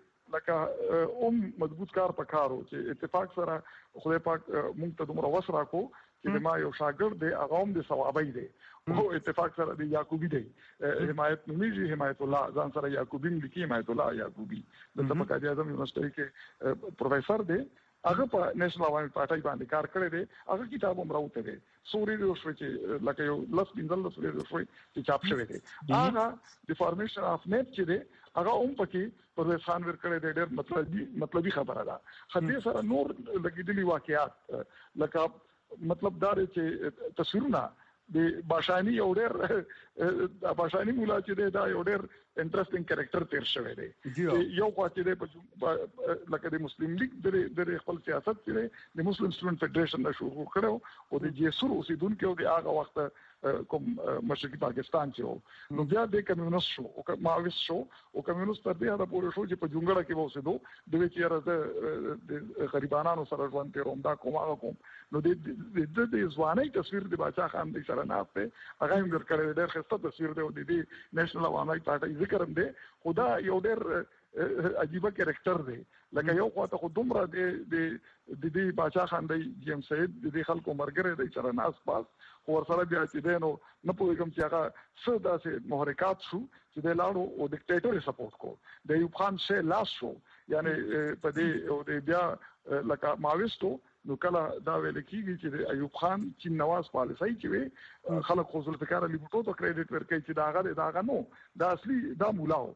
F: لکه مضبوط کار پکارو چې اتفاق سره خدای پاک مونږ ته دومره وسره کو چې ما یو شاګرد دی هغه هم د ثوابي دی او اتفاق سره د یعقوبی دی حمایت نومیږي حمایت الله ځان سره یعقوبی لیکي حمایت الله یعقوبی د طبقه اعظم یونیورسيټي کې پروفیسور دی هغه په نېشنل عوامي پارټي باندې کار کړی دی هغه کتاب هم راوته دی سوري د شوي چې لکه یو لس بنزل د سوري د شوي چې چاپ شوی دی هغه د فارمیشن اف نیټ چې دی هغه هم پکې پروفیسور خان ور کړی دی ډېر مطلبي خبره ده خدای سره نور لګیدلی واقعیات لکه مطلب دا چې تصویرونه د باشانی یو ډېر باشانی مولا چې دی دا یو ډېر انټرېسټینګ کریکټر تیر شوی دی یو خو چې دی لکه د مسلم لیگ د خپل سیاست چې د مسلم سټوډنټ فدریشن نه شروع کړو او د جیسور اوسیدونکو د هغه وخت کوم مشرقي پاکستان چې وو نو بیا د کمیونست شو او ماویست شو او کمیونست تر دې دا پورې شو چې په جونګړه کې اوسېدو د وچې راځه د غریبانو سره ژوند تیروم دا کوم نو د ځواني تصویر د باچا خان د سره نافته هغه هم ورکړی ډېر ښه تصویر دی او د نېشنل عوامي پارټي ذکر هم دی خدا یو ډېر عجیب کریکټر دی لکه یو خواته خو دومره د باچا خان دی جیم سید د خلکو مرګره دی سره ناس پاس ور سره بیا چې دینو نه پوهیږم چې هغه څه داسې محرکات شو چې د لاړو او ډیکټیټر سپورټ کو د ایوب خان شه لاس شو یعنی په دې او د بیا لکه ماویستو نو کله دا ویل کیږي چې د ایوب خان چین نواز پالیسي چې وي خلک خو ذوالفقار علي بوټو ته کریډټ ورکوي چې داغه نو دا اصلي دا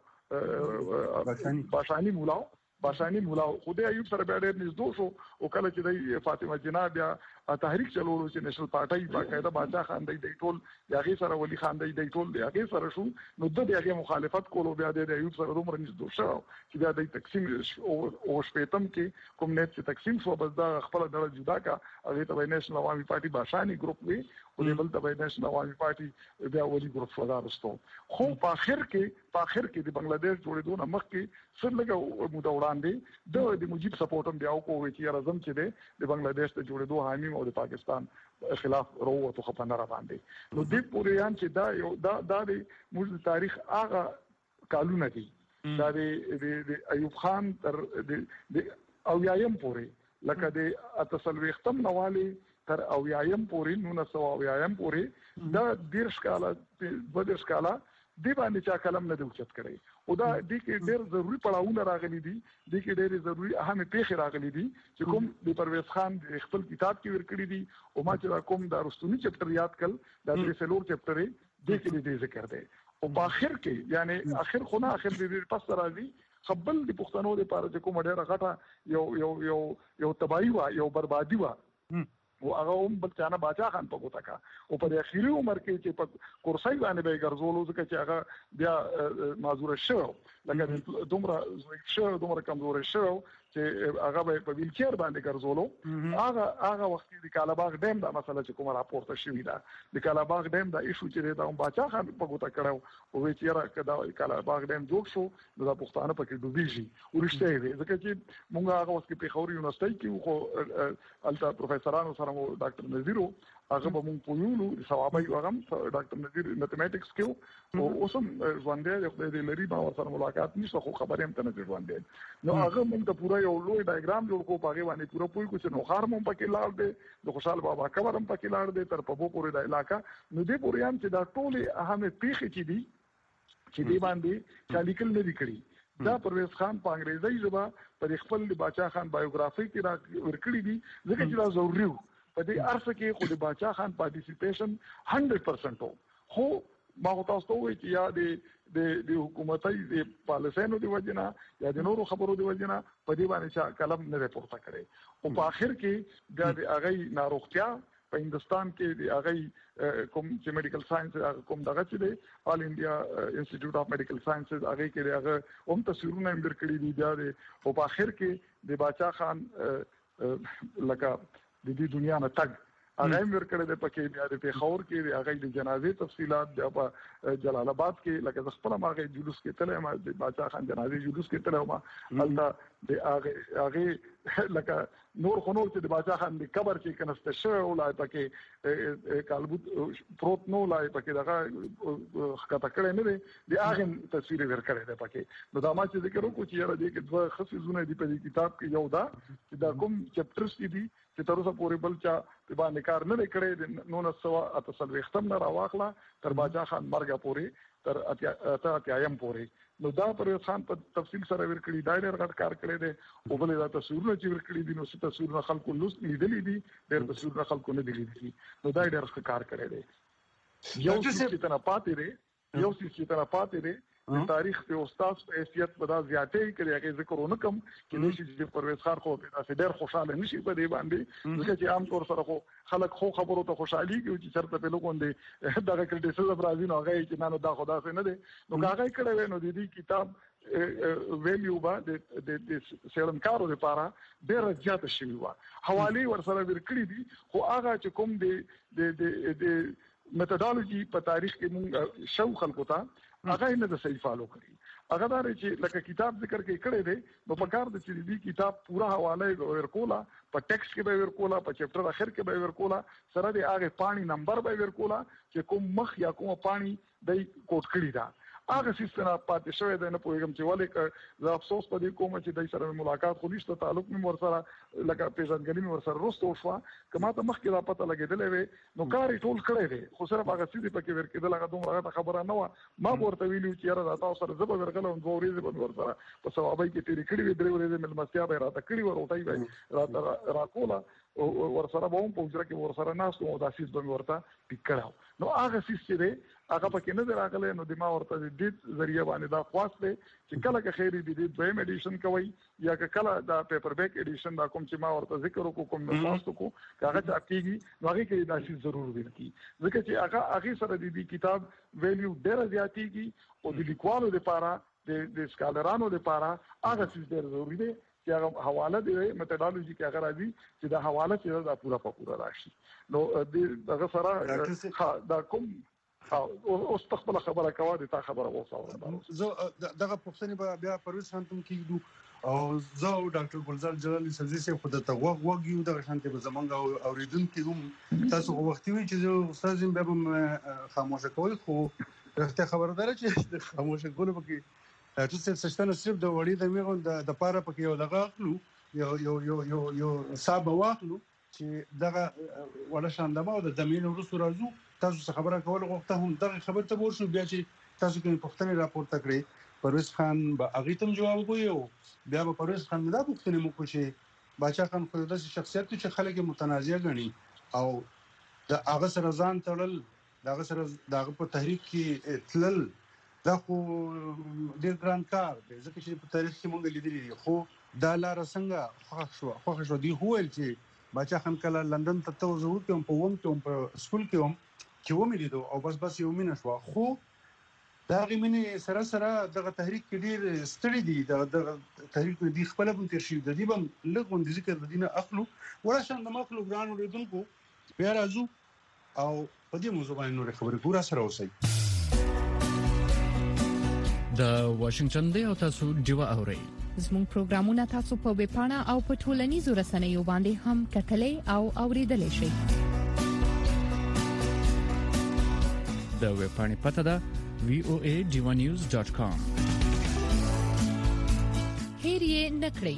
F: مولاو باشانی مولا خدای ایوب سره بیا ډېر نږدې شو او کله چې د فاطمه جنا بیا تحریک چلولو چې نېشنل پارټي باقاعده باچا خان دی ټول یاغي سره ولی خان دی ټول یاغي سره شو نو د یاغي مخالفت کولو بیا د ایوب سره دومره نږدې شو چې بیا د تقسیم او شپېتم کې کوم نه چې تقسیم شو بس دا خپل ډول جدا کا هغه ته نېشنل عوامي پارټي باشانی ګروپ وی او د بل ته نېشنل عوامي پارټي بیا ولی ګروپ فدارستو خو په اخر کې د بنگلاديش جوړېدو نه مخکې سر لګو مودا وړاندې د مجيب سپورټم بیا وکړو چې راځم چې د بنگلاديش ته جوړېدو حامي او د پاکستان خلاف وروته خپانه را باندې نو د پوریان چې دا د موږ تاریخ هغه کالونه دي دا د ایوب خان تر د اویایم پورې لکه د اتسلوختم نواله تر اویایم پورې 1900 پورې دا دیرش کاله بدرش کاله دی باندې چا کلم نه دی اوچت کړی او دا د کې ډېر ضروری پړاوونه راغلي دي د کې ډېر ضروری اهمه پیښې راغلي دي چې کوم د پرویز خان د خپل کتاب کې ورکړي دي او ما چې کوم د رستمی چپټر یاد کړ دا د سلور چپټر دی کې د ذکر دی او په اخر کې یعنی اخر خو نه اخر دې پس راځي خپل د پښتنو د پاره چې کوم ډېر غټه یو تباہی وا یو بربادي وا او هغه هم بل چانه باچا خان په کوتا کا او په اخیری عمر کې چې په کورسای باندې به ګرځولو ځکه چې هغه بیا معذور شو لکه دومره کمزور شو چې هغه په ویلچر باندې ګرځولو هغه وخت د کالاباغ ډیم دا مسله چې کومه راپورته شوې ده د کالاباغ ډیم دا ایشو چې دا باچا خان په کوتا کړو او چې را کدا کالاباغ ډیم جوړ شو دا پښتانه پکې ډوبېږي ورشته وي ځکه چې مونږ هغه وخت په خوري یونیورسيټي کې خو التا پروفیسورانو سره ډاکټر نذیرو هغه به مونږ پویولو ثوابي وغم ډاکټر نذیر میتھمیټکس کې او اوسم ژوندې د لری با سره ملاقات نشته خو خبرې هم ته نه ژوندې نو هغه مونږ ته پورا یو لوی ډایګرام جوړ کو پاګې باندې پورا پوي کو چې نو خار مونږ پکې لاړ دي د خوشحال بابا قبر هم پکې لاړ دي تر په پورې د علاقہ نو دې پوریان چې دا ټوله اهمه پیښې چې دي چې دې باندې چالیکل نه وکړي دا پرویز خان په انګریزي ژبه پر خپل د باچا خان بایوګرافي کې را ورکړي دي ځکه چې دا ضروري و په دې ارث کې خو د باچا خان پارټیسیپیشن 100% خو ما تاسو ته وایي چې یا د حکومتي د پالیسانو دی وجنه یا د نورو خبرو دی وجنه په دې باندې چې کلم نه پورته کړي او په اخر کې بیا د هغه ناروغتیا په هندستان کې د هغه کوم چې میډیکل ساينس کوم دغه چې دی آل انډیا انسټیټیوټ اف میډیکل ساينسز هغه کې هغه هم تصویرونه هم درکړي دي بیا او په اخر کې د باچا خان لکه د دې دنیا نه تګ هغه هم ورکړی د پکې بیا د پیښور کې هغه د جنازې تفصيلات بیا په جلال آباد کې لکه خپل ماغه جلوس کې تله ما د باچا خان جنازې جلوس کې تله ما الله د هغه لکه نور خنور چې د باچا خان د قبر چې کنسته شو ولای پکې کالبوت پروت نو لای پکې دغه خطا کړی نه دی د هغه تصویر ورکړی دی پکې نو دا ما چې ذکر وکړو چې یاره دې کې دوه خصوصونه دي په دې کتاب کې یو دا چې دا کوم چپټرز دي چې تر اوسه پورې بل چا په باندې کار نه کړی د 1938 نه راواخلا تر باچا خان مرګ پورې تر اتیایم پورې نو دا پرویز خان په تفصیل سره ورکړي دا ډېر غټ کار کړی دی او بل دا تصویرونه چې ورکړي دي نو څه تصویرونه خلکو لوس لیدلې دي ډېر تصویرونه خلکو نه دي لیدلي نو دا ډېر ښه کار کړی دی یو څه چې تنه پاتې دی د تاریخ په استاد په حیثیت په دا زیاتې کړي هغه ذکر ونکم چې نشي چې پرویز خان خو په تاسو ډېر خوشاله نشي په دې باندې ځکه چې عام طور سره خو خلک خو خبرو ته خوشحالي کوي چې چرته په لوګوندې دغه کریټیسیزم راځي نو هغه چې نه نو دا خدا څه نه دی نو هغه کړه نو د دې کتاب ویلیو با د سیلنکارو لپاره ډېر زیات شي وا حواله ورسره ورکړي دي خو هغه چې کوم د میتودولوژي په تاریخ کې مونږ شو خلکو ته هغه نه د صحیح فالو کړی هغه دا چې لکه کتاب ذکر کې کړی دی نو په کار د چې دې کتاب پورا حواله ورکولا په ټیکسټ کې به ورکولا په چپټر اخر کې به ورکولا سره د هغه پانی نمبر به ورکولا چې کوم مخ یا کوم پانی د کوټ کړی دا هغه سیستم پاتې شوی دی نه پوهیږم چې ولې زه افسوس په دې کوم چې دای سره ملاقات خو نشته تعلق مې ورسره لکه پیژندګلوي مې ورسره وروسته وشوه که ماته مخکې دا پته لګېدلی وی نو کار یې ټول کړی دی خو صرف هغه څه دي پکې ورکېدل هغه دومره غټه خبره نه وه ما به ورته ویلي چې یاره دا تاسو سره زه به ورغلی وم 2 ورځې به مې ورسره په ثوابۍ کې تېرې کړې وې 3 ورځې مېلمستیا به یې راته کړې وه روټۍ به یې راته راکوله ورسره به هم په حجره کې ورسره ناست وم او دا سیس به مې ورته پیک کړی نو هغه سیس چې دی هغه پکې نه دی راغلی نو د ما ورته د دې ذریعه باندې دا خواست دی چې کله که خیر دي د دویم ایډیشن کوي یا که کله دا پیپر بیک ایډیشن دا کوم چې ما ورته ذکر وکړو کوم نو تاسو کو هغه چاپ کیږي نو هغه کې دا شی ضرور وکړي ځکه چې هغه سره د دې کتاب ویلیو ډېر زیاتېږي او د لیکوالو لپاره د سکالرانو لپاره هغه څه ډېر ضروري دی چې هغه حواله دی میتودولوژي کې هغه راځي چې دا حواله چې دا پورا راشي نو دغه سره دا کوم اوس تخبل خبره کوي د تا خبره وصاوره
B: زه دغه پښتني بیا پرویز خان تم کیږو او زه او ډاکټر ګلزار جلالي سزي سي خود ته وګیو دغه شانته به زمونږ اوریدونکو هم تاسو وخت وی چې استاد زم به خاموشه کوي خو رښتیا خبردار چې خاموشه کول پکې تاسو څه صرف د وړي د میغون د پاره پکې یو دغه اخلو یو صاحب واخلو چې دغه ولا شاندمه او د دمین ورسره راځو تاسو خبره کول غوښته هم دغه خبر ته ورشو بیا چې تاسو کوم پښتني راپورته کړی پرویز خان به اغه تم جواب کوي او بیا به پرویز خان دا پښتني مو کوشي باچا خان خو د شخصیت چې خلک متنازع غني او د هغه سره ځان تړل دغه سره دغه په تحریک کې تلل دا خو ډیر ګران کار دی ځکه چې په تاریخ کې مونږ لیدلي دي خو دا لار څنګه خوښ شو دی هویل چې باچا خان کله لندن ته توزو کوم په ووم په سکول کې هم چې و مې لیدو او بس یو مینه شو خو دا غمنې سره دغه تحریک کې ډیر ستړي دي دغه تحریک دی خپل هم تیر شي د دې بم لږ غوندې ذکر د دینه اخلو ولا شان د مخلو ګران ولیدونکو بیا راځو او په دې موضوع باندې نور خبرې پورا سره اوسئ
G: د واشنگټن دی او تاسو دیوا اورئ
H: زموږ پروګرامونه تاسو په ویب پاڼه او په ټولنیزو رسنیو باندې هم کتلای او اوریدلای شئ
G: د ویب پاڼې پته ده voajivanews.com
H: هیر یې نکړئ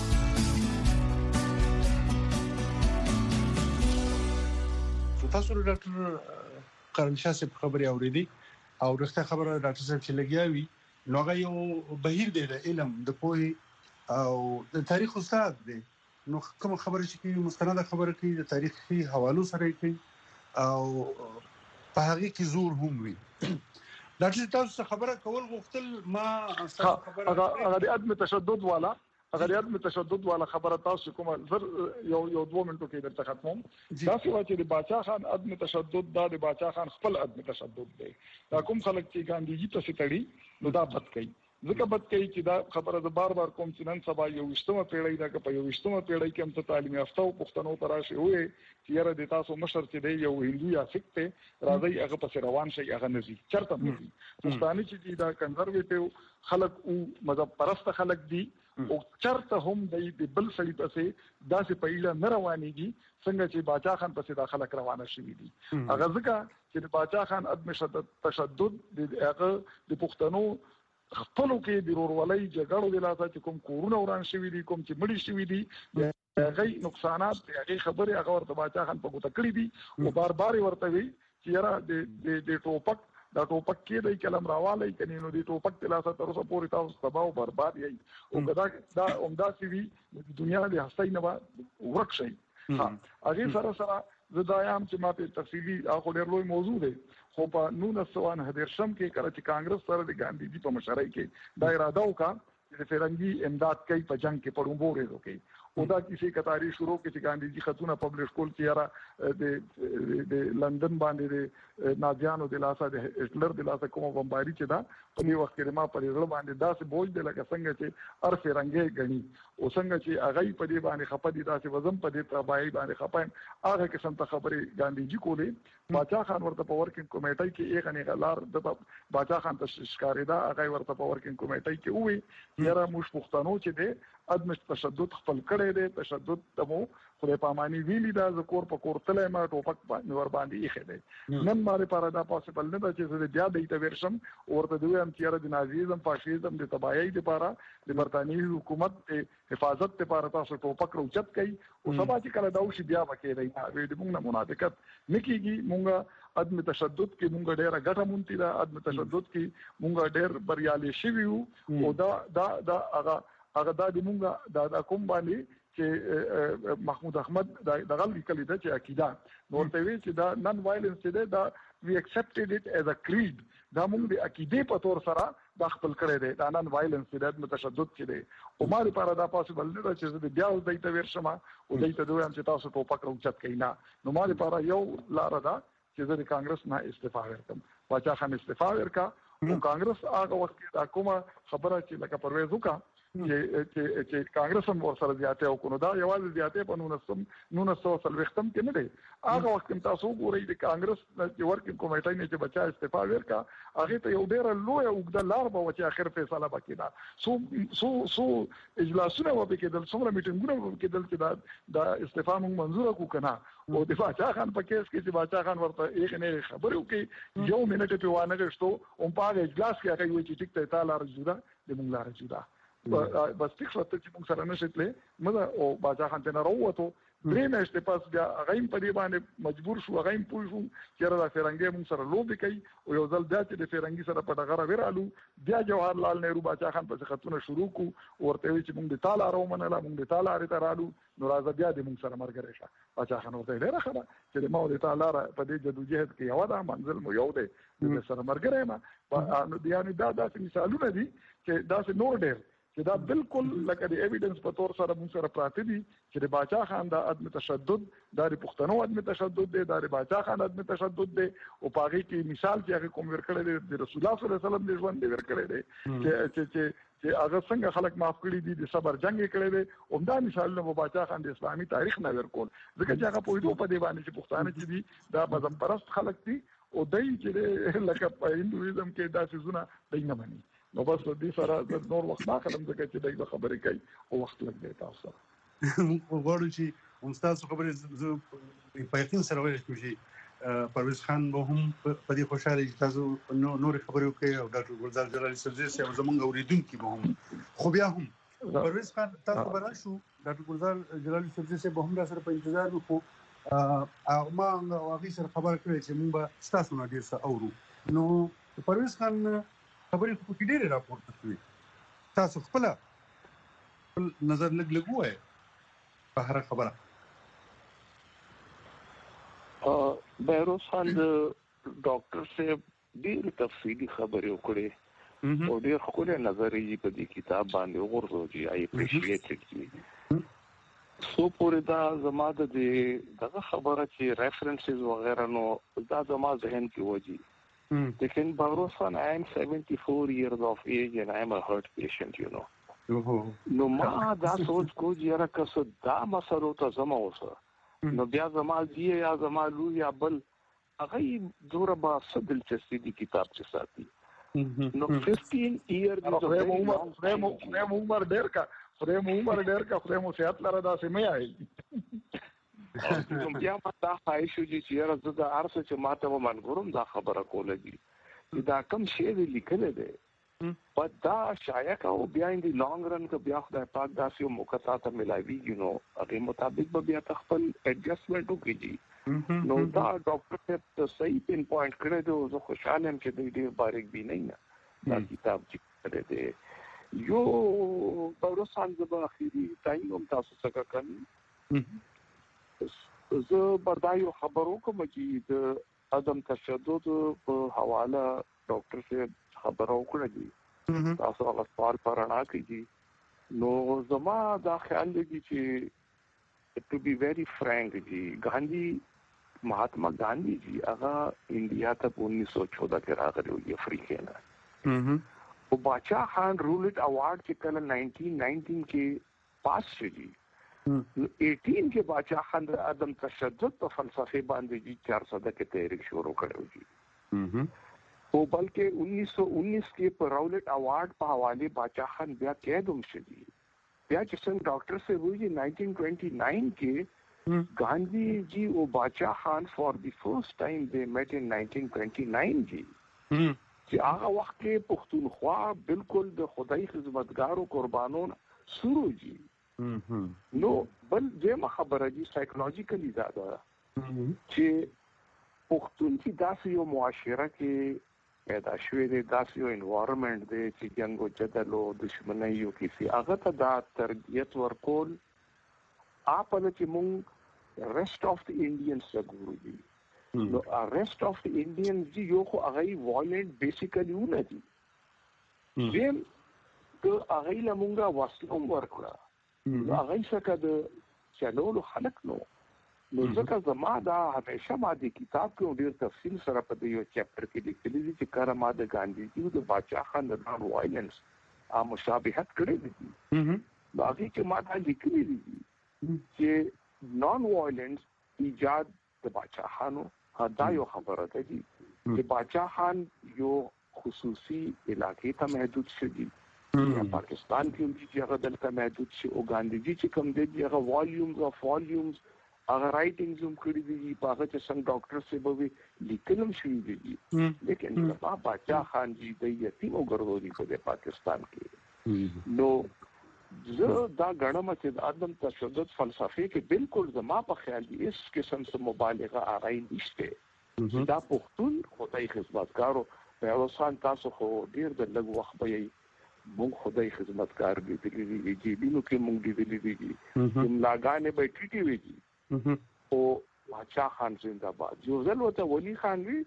B: تاسو ډاکټر قرنشاه صاحب خبري اوریدي او رښتیا خبره ډاکټر صاحب چې لګیاوي نو هغه یو بهیر دی د علم د پوهې او د تاریخ استاد دی نو کوم خبره چې مستنده خبره کوي د تاریخي حوالو سره کوي او په هغه کې زور هم وي ډاکټر تاسو خبره کول غوښتل ما
F: خبره هغه د عدم تشدد والا خبره تاسو کومه زر یو 2 منټو کې درته ختموم دا چې د باچا خان عدم تشدد د باچا خان خپل عدم تشدد دی دا کوم خلک چې ګاندیجی ته ستړي نو دا بد کوي ځکه بد کوي چې دا خبره د بار کوم چې نن سبا یو وشتمه پیړۍ دا په یو وشتمه پیړۍ کې هم ته تعلیم یافته او پښتنو تراشي وي چې یاره د تاسو مشر چې دی یو هندو یا سکھ ته راځي هغه پس روان شي هغه نزي چرته نزي پښتاني چې دا کنزرویټیو خلک او مذهب پرست خلک دي او چرته هم د بل سړي پسې داسې پیله نه روانيږي څنګه چې باچا خان پسې د خلک روانه شوي دي هغه ځکه چې د باچا خان عدم تشدد د هغه د پښتنو خپلو کې د ورولۍ جګړو د لاسه چې کوم کورونه وران شوي دي کوم چې مړي شوي دي هغه نقصانات هغه خبره هغه ورته باچا خان په ګوته کړی دي او بار ورته وی چې یاره د ټوپک دا ټوپک کې د کلم راواله کني نو د ټوپک د لاسه تر اوسه پورې تاسو تباہ او برباد یې او دا عمده سی وی د دنیا د هستۍ نه ورک شي هغه سره زدایم چې ما په تفصیلی اخو ډېر لوی موضوع دی خو په 1913 کې کله چې کانګرس سره د ګاندیجی په مشرۍ کې دا اراده وکړه چې فرنګي امداد کوي په جنگ کې پړومبورې وکړي او دا کیسه کتاری شروع کې چې ګاندیجی خطونه پبلش کول چې یاره د لندن باندې د نازیانو د لاسه د هټلر د لاسه کوم بمباری چې دا په دې وخت کې ما په لږ باندې داسې بوج دی لکه څنګه چې هر فرنګي غني او څنګه چې هغه په دې باندې خپدي داسې وزن په دې تبعی باندې خپایم هغه قسم ته خبرې ګاندیجی کولې باچا خان ورته په ورکینګ کمیټې کې یې غني غلار د باچا خان ته شکارېدا هغه ورته په ورکینګ کمیټې کې وې یاره موږ پښتنو چې دی عدم تشدد خپل کړی دی. تشدد تمو خدای پامانی ویلی دا زکور په کورتلې ما ټوپک باندې ور باندې یې خېده. نن ما لپاره دا پاسبل نه ده چې زه بیا د ایت ورشم ورته دوی هم تیار د نازیزم فاشیزم د تباہی لپاره د برتانی حکومت حفاظت لپاره تاسو ټوپک روچت کوي او سبا چې کله دا وشي بیا وکړي نه د موږ نه منافقت نکېږي. موږ عدم تشدد کې موږ ډېر غټه مونږ دا عدم تشدد کې موږ ډېر بریالي شوي او دا هغه د موږ د کوم باندې چې محمود احمد دغه لیکل دي چې عقیده ورته وی چې دا نن وایلنس دی دا وی اکسپټډ اټ از ا کریډ. دا موږ د عقیده په تور سره د خپل کړی دی. دا نن وایلنس دی د تشدد کې دی او ما لپاره دا پاسبل نه ده چې زه بیا اوس دایته ورشم او دایته دوی هم چې تاسو ټوپک روچت کین نه. نو ما لپاره یو لار ده چې زه د کانګرس نه استعفا ورکړم. باچا خان استعفا ورکا او کانګرس هغه وخت دا کومه خبره چې لکه پرویز وکا چې کانګرس هم ورسره زیاته او کو نو دا یوازې زیاته په 1940 کې نه دی. هغه وخت تاسو ګورئ د کانګرس چې ورکینګ کمیټې نه چې بچا استعفا ورکا هغه ته یو ډیر لوی او د لار به چې اخر فیصله وکړه. سو اجلاسونه وکړل څومره میټینګونه وکړل چې دا استعفا موږ منزور کو کنه او د باچا خان په کیس کې چې باچا خان ورته یې نه خبرو کې یو منټ په وانه غشتو او په اجلاس کې هغه وی چې ټیک ته تعالی رجودا د موږ لار رجودا بس ټیک شو چې موږ سره نشټلې مزه او باچا خان ته نه راووتو. درې میاشتې پس بیا هغه په دې باندې مجبور شو. هغه پوه شو چې را فرنګي موږ سره لوبي کوي او یو ځل بیا چې د فرنګي سره په ډغره ورالو بیا جواهرلال نهرو باچا خان په خطونه شروع کو ورته وی چې موږ د تعالی راو منله موږ د تعالی لري ترالو نو راځه بیا د موږ سره مرګ شه. باچا خان ورته ډیره خبره چې ما د تعالی په دې جدوجہد کې یو دا منزل مو یو دی د سره مرګ ما نو یعنی دا داسې مثالونه دي چې داسې نور ډیر چې دا بالکل لکه د ایویډنس په تور سره موږ سره پراته دي چې د باچا خان د عدم تشدد د پښتنو عدم تشدد دی د باچا خان عدم تشدد دی او پاغي کې مثال چې هغه کوم ورکړل دی د رسول الله صلی الله علیه وسلم د ژوند دی ورکړل دی چې هغه څنګه خلک معاف کړي دي د صبر جنگ کړي دي او دا مثالونه په باچا خان د اسلامي تاریخ نه ورکول ځکه چې هغه په دې په دی باندې چې پښتانه چې دي دا بزم پرست خلک دي او دای چې لکه په هندویزم کې دا څه نه نه مانی. نو بس دې سره نور وخت نه کړم ځکه چې دغه خبرې کوي او وخت لګي تاسو سره.
B: موږ غواړو چې استاد خبرې په یقین سره وایي چې پرویز خان به هم په دې خوشاله چې تاسو نور خبرې وکړي او ډاکټر ګلزار جلالي سرزي سره زمونږ اوریدونکو به هم خو بیا هم پرویز خان تاسو خبره شو ډاکټر ګلزار جلالي سرزي سره به هم سره په انتظار وکړو او ما هغه سره خبره کړې چې موږ به تاسو نه ډیر څه اورو. نو پرویز خان خبرې خو کې ډېرې راپورته شوې. تاسو خپل نظر لګ وای په هر خبره.
C: بیروز خان د ډاکټر صاحب ډېر تفصیلی خبرې وکړې او ډېر ښکلی نظر یې په دې کتاب باندې وغورځو چې آی اپریشیټ اټ. سو پورې دا زما د دغه خبره چې ریفرنسز وغیرہ نو دا زما ذهن کې وځي. لیکن بیروز خان I am 74 years of age and I am a heart patient, you know. نو ما دا سوچ کو چې یاره که دا مسلو ته زما اوسه نو بیا زما زیه یا زما لو یا بل هغه دوره با څه دلچسپي دي کتاب چې ساتي. نو 15 years
F: عمر ډیر کا خدای مو صحت لره دا سمې آئی
C: نو بیا ما دا خواهش وکړي چې یاره زه د هر څه چې ما ته ومنګورم دا خبره کوله دي چې دا کم شی دی لیکلی دی په دا شایع کوو بیا ان دی لانګ رن که بیا خدای پاک داسې یو موقع تا ته میلاویږي نو هغې مطابق به بیا ته خپل ایډجسټمنټ وکړي. نو دا ډاکټر صاحب ته صحیح پن پوینټ کړی دی او زه خوشحاله یم چې دوی ډېر باریک بینی نه دا کتاب چې کړی دی. یو بیروز خان زه به اخري ټایم هم تاسو څخه کوم زه به دا یو خبر وکړم چې د عدم تشدد په حواله ډاکټر صاحب خبره وکړه دي تاسو هغه سوال په رڼا کې دي. نو زما دا خیال دی چې ټو بی ویری فرانک جی ګاندھی مهاتما ګاندھی جی هغه انډیا ته په 1914 کې راغلی و افریقا نه او باچا خان رولټ اوارډ چې کله 1919 کې پاس شوی 18 کې باچا خان د عدم تشدد په فلسفه باندې جی 400 کې تحریک شروع کړو جی او بلکې 1919 کې په راولټ اوارډ په حواله باچا خان بیا قید هم شوی بیا چې څنګه ډاکټر سے وایي 1929 کې गांधी जी और Badshah Khan for the first time they met in 1929 जी چې هغه وخت کې پښتونخوا بالکل د خدای خدمتګارو قربانون شروع جی نو بل دغه خبره دي سایکولوژیکلی دا چې پښتون چې داسې یو معاشره کې پیدا شوی دی داسې یو انوایرنمنت دی چې جنگ او جدل او دښمنۍ یو کیسه هغه ته دا تربیت ورکول اپل چې مونږ rest of the Indians څنګه دي نو rest of the Indians دی یو خو هغه violent basically ونه دي زم که هغه لمونګه واسلوم ورکړه نو هغه څخه د چلولو خلق نو ځکه زما دا همیشه ما د کتاب کې ډېر تفصیل سره په یو چپټر کې لیکلي دي چې کله ما د ګاندھی جی د بادشاہ خان د نان وایلنس مشابهت کړې دي باقي چې ما دا لیکلي دي چې نان وایلنس ایجاد د بادشاہ خانو دا یو خبره ده چې بادشاہ خان یو خصوصي علاقې ته محدود شدي پاکستان کې هم چې هغه دلته محدود شي او ګاندھی جی چې کوم دی هغه والیومز هغه رائټینګز هم کړی دي په هغه چې څنګه ډاکټر سے به لیکلم شوی دي لیکن بادشاہ خان جی د یتیم وګرځولي په پاکستان کې نو زه دا غړم چې د عدم تشدد فلسفه کې بالکل زما په خیال دی اس قسم څه مبالغه آرائی نشته دا پښتون خدای خدمتګارو په اوسان تاسو خو ډیر د لږ وخت به مونږ خدای خدمتګار دي چې جیبینو کې مونږ دي کوم لاګانې به ټیټي وي او بادشاہ خان زنده باد یو ځل وته ولی خان وی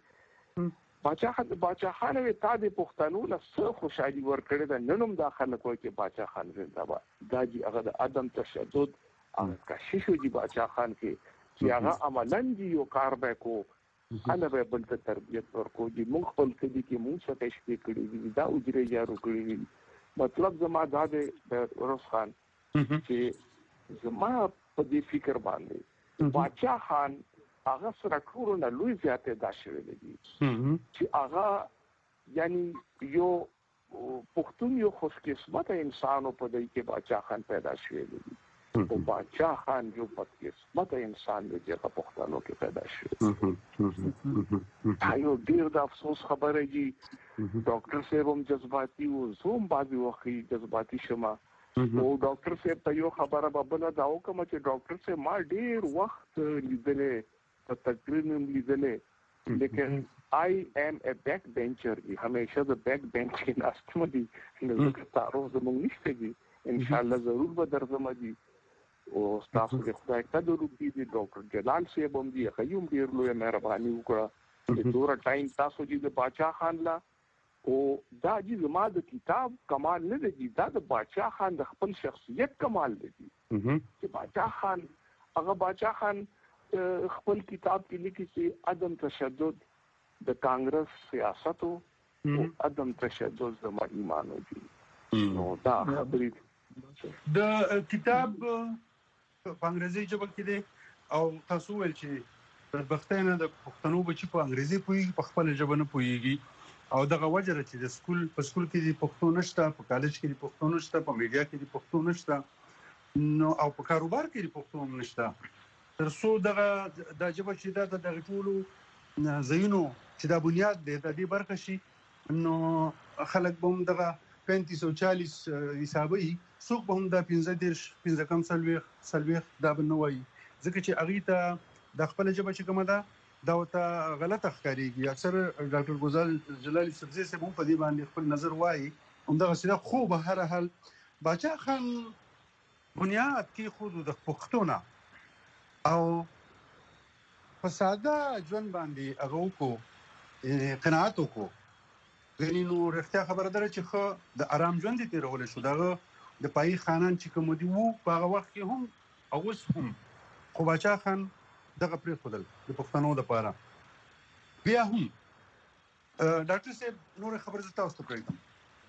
C: بادشاہ خان وی تا د پښتنو له څه خوشالي ورکړه د ننوم داخله کوي چې بادشاہ خان زنده باد دا جی هغه د عدم تشدد هغه کشش دی بادشاہ خان کې چې هغه عملاً دی یو کار به کو انا به بل ته تربیت ورکو دي مونږ خپل کې کې مونږ څه تشکیل کړی دي دا اجرې جارو کړی دي مطلب زما دا د روس خان چې زما په دې فکر باندې بادشاہ خان هغه سره ټول نه لوی زیاته دا شوی دی چې هغه یعنی یو پښتون یو خوش قسمت انسان په دې کې بادشاہ خان پیدا شوی دی او بادشاہ خان یو پد قسمت انسان دی چې پښتنو کې پیدا شوی ایو ډیر د افسوس خبره دی ډاکټر صاحب هم جذباتي او زوم بازي وخی جذباتي شمه او ډاکټر صاحب ته یو خبره ببله دا وکم چې ډاکټر صاحب ما ډیر وخت لیدلې په تقریر کې لیدلې لیکن I am a back bencher همیشه د بیک بینچ کې ناستم دي نو تعارف زموږ نشته دي ان شاء الله ضرور به درځم دي او تاسو د خدای قدر وکړي ډاکټر جلال صاحب هم دي خيوم ډیر لوی مهرباني وکړه چې دوره ټایم تاسو دې د بادشاہ خان لا او دا چې زما د کتاب کمال نه دی دا د بادشاہ خان د خپل شخصیت کمال دی چې بادشاہ خان هغه بادشاہ خان خپل کتاب کې لیکي چې عدم تشدد د کانګرس سیاست او عدم تشدد زما ایمان دی نو دا خبرې
B: د کتاب په انګریزي ژبه کې دی او تاسو ول چې بختانه د پښتنو بچي په انګریزي پوهیږي په خپل ژبه نه پوهیږي او دغه وجه چې د سکول کې د پښتو نشته په کالج کې د پښتو نشته په میډیا کې د پښتو نشته نو او په کاروبار کې د پښتو هم نشته ترڅو دغه د ژبه چې دا د ټولو زینو چې دا بنیاد دی د دې برخه شي نو خلک به هم دغه 3540 حسابي څوک به هم د 15 کم سلويخ دا بنوي ځکه چې اغه ته د خپل ژبه چې کومه ده دا ته غلطه ښکاریږي اکثر ډاکټر ګوزال جلالی سبزی سے په دې باندې خپل نظر وایي همدغه سره خو به هر حال بادشاہ خان بنیاد کې خود د پښتونه او په ساده ژوند باندې هغه کو قناعت وکړو غني نو رښتیا خبره ده چې خو د آرام ژوند تیرول شو دغه د پای خانان چې کوم دی وو په هغه وخت کې هم او اوس هم خو بادشاہ خان دغه پرې خدل د پښتنو لپاره بیا هم ډاکټر صاحب نور خبره زته تاسو ته کوم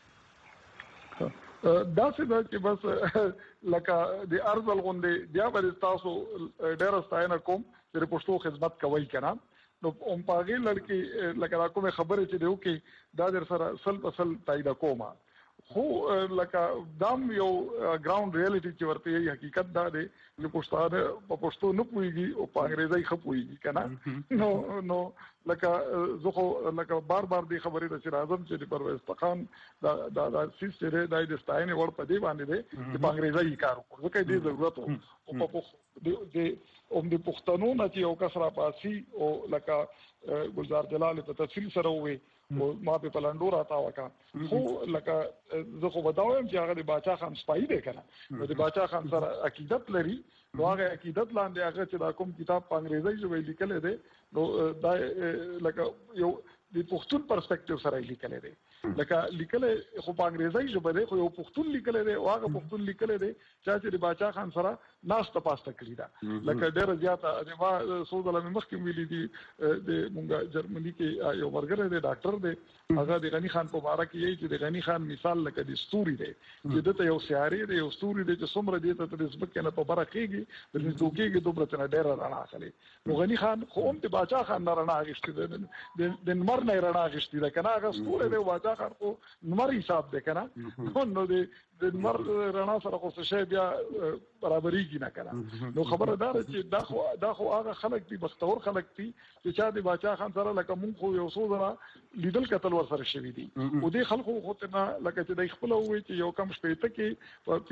F: دا څه ده چې بس لکه د ارزل غوندې بیا به تاسو ډېر ستاینه کوم چې پښتو خدمت کوي کنه نو هم پاغي لړکی لکه کومه خبره چې دیو کې دا در سره سل تایید کومه خو لکه دام یو ګراوند ریالټي چې ورته حقیقت دا دی چې پښتانه په پښتو نه پوهیږي او په انګریزي ښه پوهیږي کنه نو لکه زه خو لکه بار دې خبرې ته چې راځم چې پرویز خان دا سیستم دی د ستاینې ور په دی باندې دی چې په انګریزي کار وکړي ځکه دې ضرورت او په د پښتنو نه چې یو کس را پاسي او لکه ګلزار جلال په تفصیل سره وي ما په پلاندو راتا وکا خو لکه زه خو بداوم چې هغه د باچا خان سپای دی کنه نو د باچا خان سره عقیدت لري نو هغه عقیدت لاندې هغه چې دا کوم کتاب په انګریزي ژبه لیکل دی نو دا لکه یو د پښتون پرسپیکټیو سره لیکل دی لکه لیکل خو په انګریزي ژبه دی خو یو پښتون لیکل دی او هغه پښتون لیکل دی چې د باچا خان سره ناشته پاسته کړی دا لکه ډېر زیاته د ما سوزله مخکې ویلي دي د مونږه جرمني کې یو ورګر دی ډاکټر دی هغه د غنی خان په باره کې یی چې د غنی خان مثال لکه د ستوري دی چې دته یو سیاري دی یو ستوري دی چې څومره دی ته د نسبت کنه په باره کېږي د دوکېږي دوبره څنګه ډېر رڼا اخلي نو غنی خان خو هم د باچا خان نه رڼا اخیستي د نمر نه رڼا اخیستي دا کنه هغه ستوري دی باچا خان خو نمر حساب دی کنه نو د نمر رڼا سره خو څه بیا برابرۍ نه کنه نو خبردار چې دا خو هغه خلک دي بختور خلک دي چې چا د باچا خان سره لکه مونږ خو یو څو ځله لیدل کتل ور سره شوی دي او دې خلکو خو ته لکه چې د خپل وې چې یو کم شپېته کې په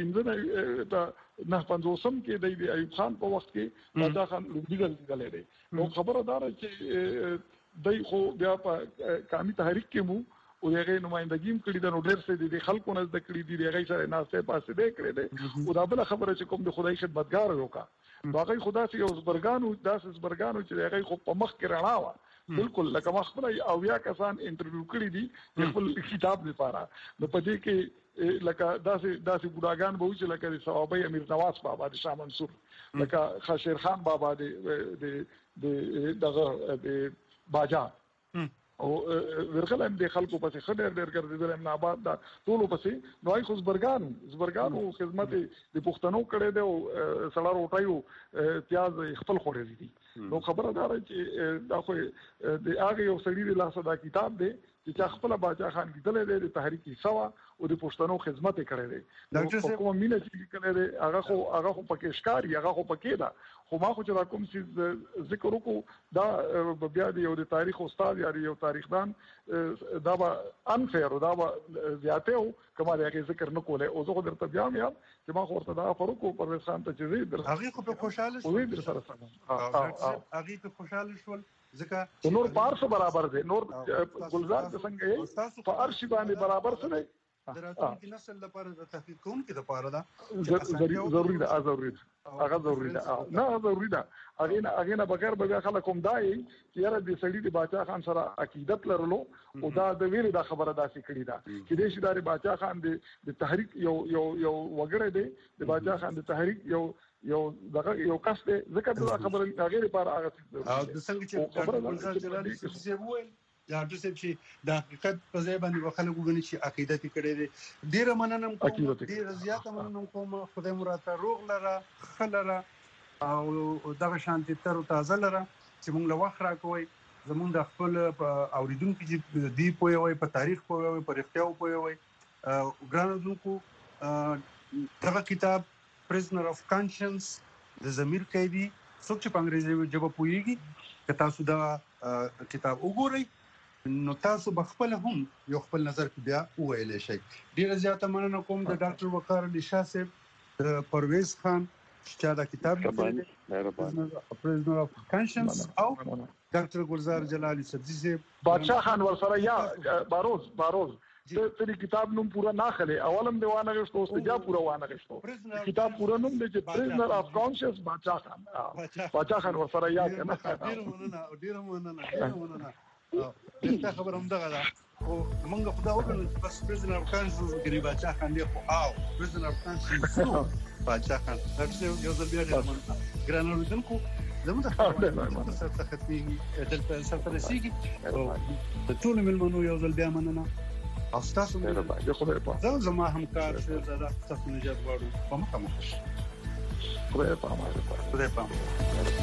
F: 15 کې د ایوب خان په وخت کې باچا خان لیدل دي نو خبردار چې دای خو بیا په قومي تحریک کې مو او هغه نمائندګیم کړی د نو ډېر څه دي خلکو نه د کړی دي هغه سره ناسته پاسه دی کړی دی او دا بل خبره چې کوم د خدای خدمتګار وکا هغه خدا سي اوس برګانو چې هغه خو په مخ کې رڼا و بالکل لکه ما خپل او یا کسان انټرویو کړی دي خپل کتاب لپاره نو په دې کې لکه داسې بوډاګان به چې لکه د صحابه امیر نواز بابا د شاه منصور لکه خشیر خان بابا د دغه د باجا او ورغله د خلکو پسې خډر ډېر ګرځیدل امن آباد دا ټول پسې نو خو زبرګانو خدمت د پښتنو کړي دی او سړار وټایو پیاز خپل خوري دي نو خبردار چې دا خو د هغه یو سړي د لاسه دا کتاب دی چې خپل باچا خان لیدل دی د تحریک سوا او د پښتنو خدمت کړي دی ډاکټر صاحب کوم مینه چې کړي دی هغه خو پکې ښکاری هغه خو پکې دا خو ما خو چې کوم څه ذکر وکړو دا بیا د یو د تاریخ استاد یا یو تاریخدان دا به انفیر دا به زیاته کما دغه ذکر نه کوله او زه خو درته بیا یم چې ما خو ورته دا فاروق پرویز خان ته چې
B: هغه خو په خوشاله
F: شو در سره
B: هغه په خوشاله شول
F: ځکه نور پارس برابر دي نور ګلزار څنګه یې په ارشي باندې برابر څه دی
B: دراتونکو نسل لپاره د تحقیق کوونکو لپاره دا
F: ضروري ده هغه ضروري ده نه ضروري ده هغه نه بغیر به خلک کوم دای چې یاره د سړي د باچا خان سره عقیدت لرلو او دا د ویلې دا خبره داسې کړې ده چې د شیداري باچا خان د تحریک یو وګړی دی د باچا خان د تحریک یو کس دی ځکه دا خبره هغه لپاره هغه
B: د څنګه چې ګلزار جلالي څه وویل یا د څه چې د حقیقت په ځای باندې وخلک وګڼي چې عقیدت کړي دي ډیره مننم کوم ډیره زیاته مننم کوم خدای مراد روغ لره خلره او دغه شانتي تر تازه لره چې موږ له وخت راکوي زموږ د خپل اوریدونکو چې دی پوي په تاریخ پوي په رښتیاو پوي ګرانو دغه کتاب Prisoner of Conscience د ضمیر قیدی څوک چې په انګریزي ژبه پوهیږي که تاسو دا کتاب وګورئ نو تاسو بخپل هم یو خپل نظر بیا وویل شئ ډیره زیاته مننه کوم د ډاکټر وقار علي شاه صاحب د پرویز خان چې دا کتاب لیکلی Prisoner of Conscience او ډاکټر ګلزار جلالي سبزي صاحب
F: باچا خان ورسره یا باروز ته کتاب نوم پورا نه خله اولم دیوانه غشتو استجا پورا وانه غشتو کتاب پورا نوم دی چې Prisoner of Conscience باچا خان ورسره یا کنه
B: ډیره مننه دا خبر هم دغه ده او موږ خدا وکړو بس Prisoner of Conscience کې باچا خان دی او Prisoner of Conscience باچا خان تاسو یو ځل بیا ګرانو دنکو زموږ د خبرو سره ختمي دلته سره رسیږي او د ټول ملمنو یو ځل بیا مننه او تاسو مې زما همکار شه دا تاسو نجات غواړو په مخه مخ
F: خدای په امان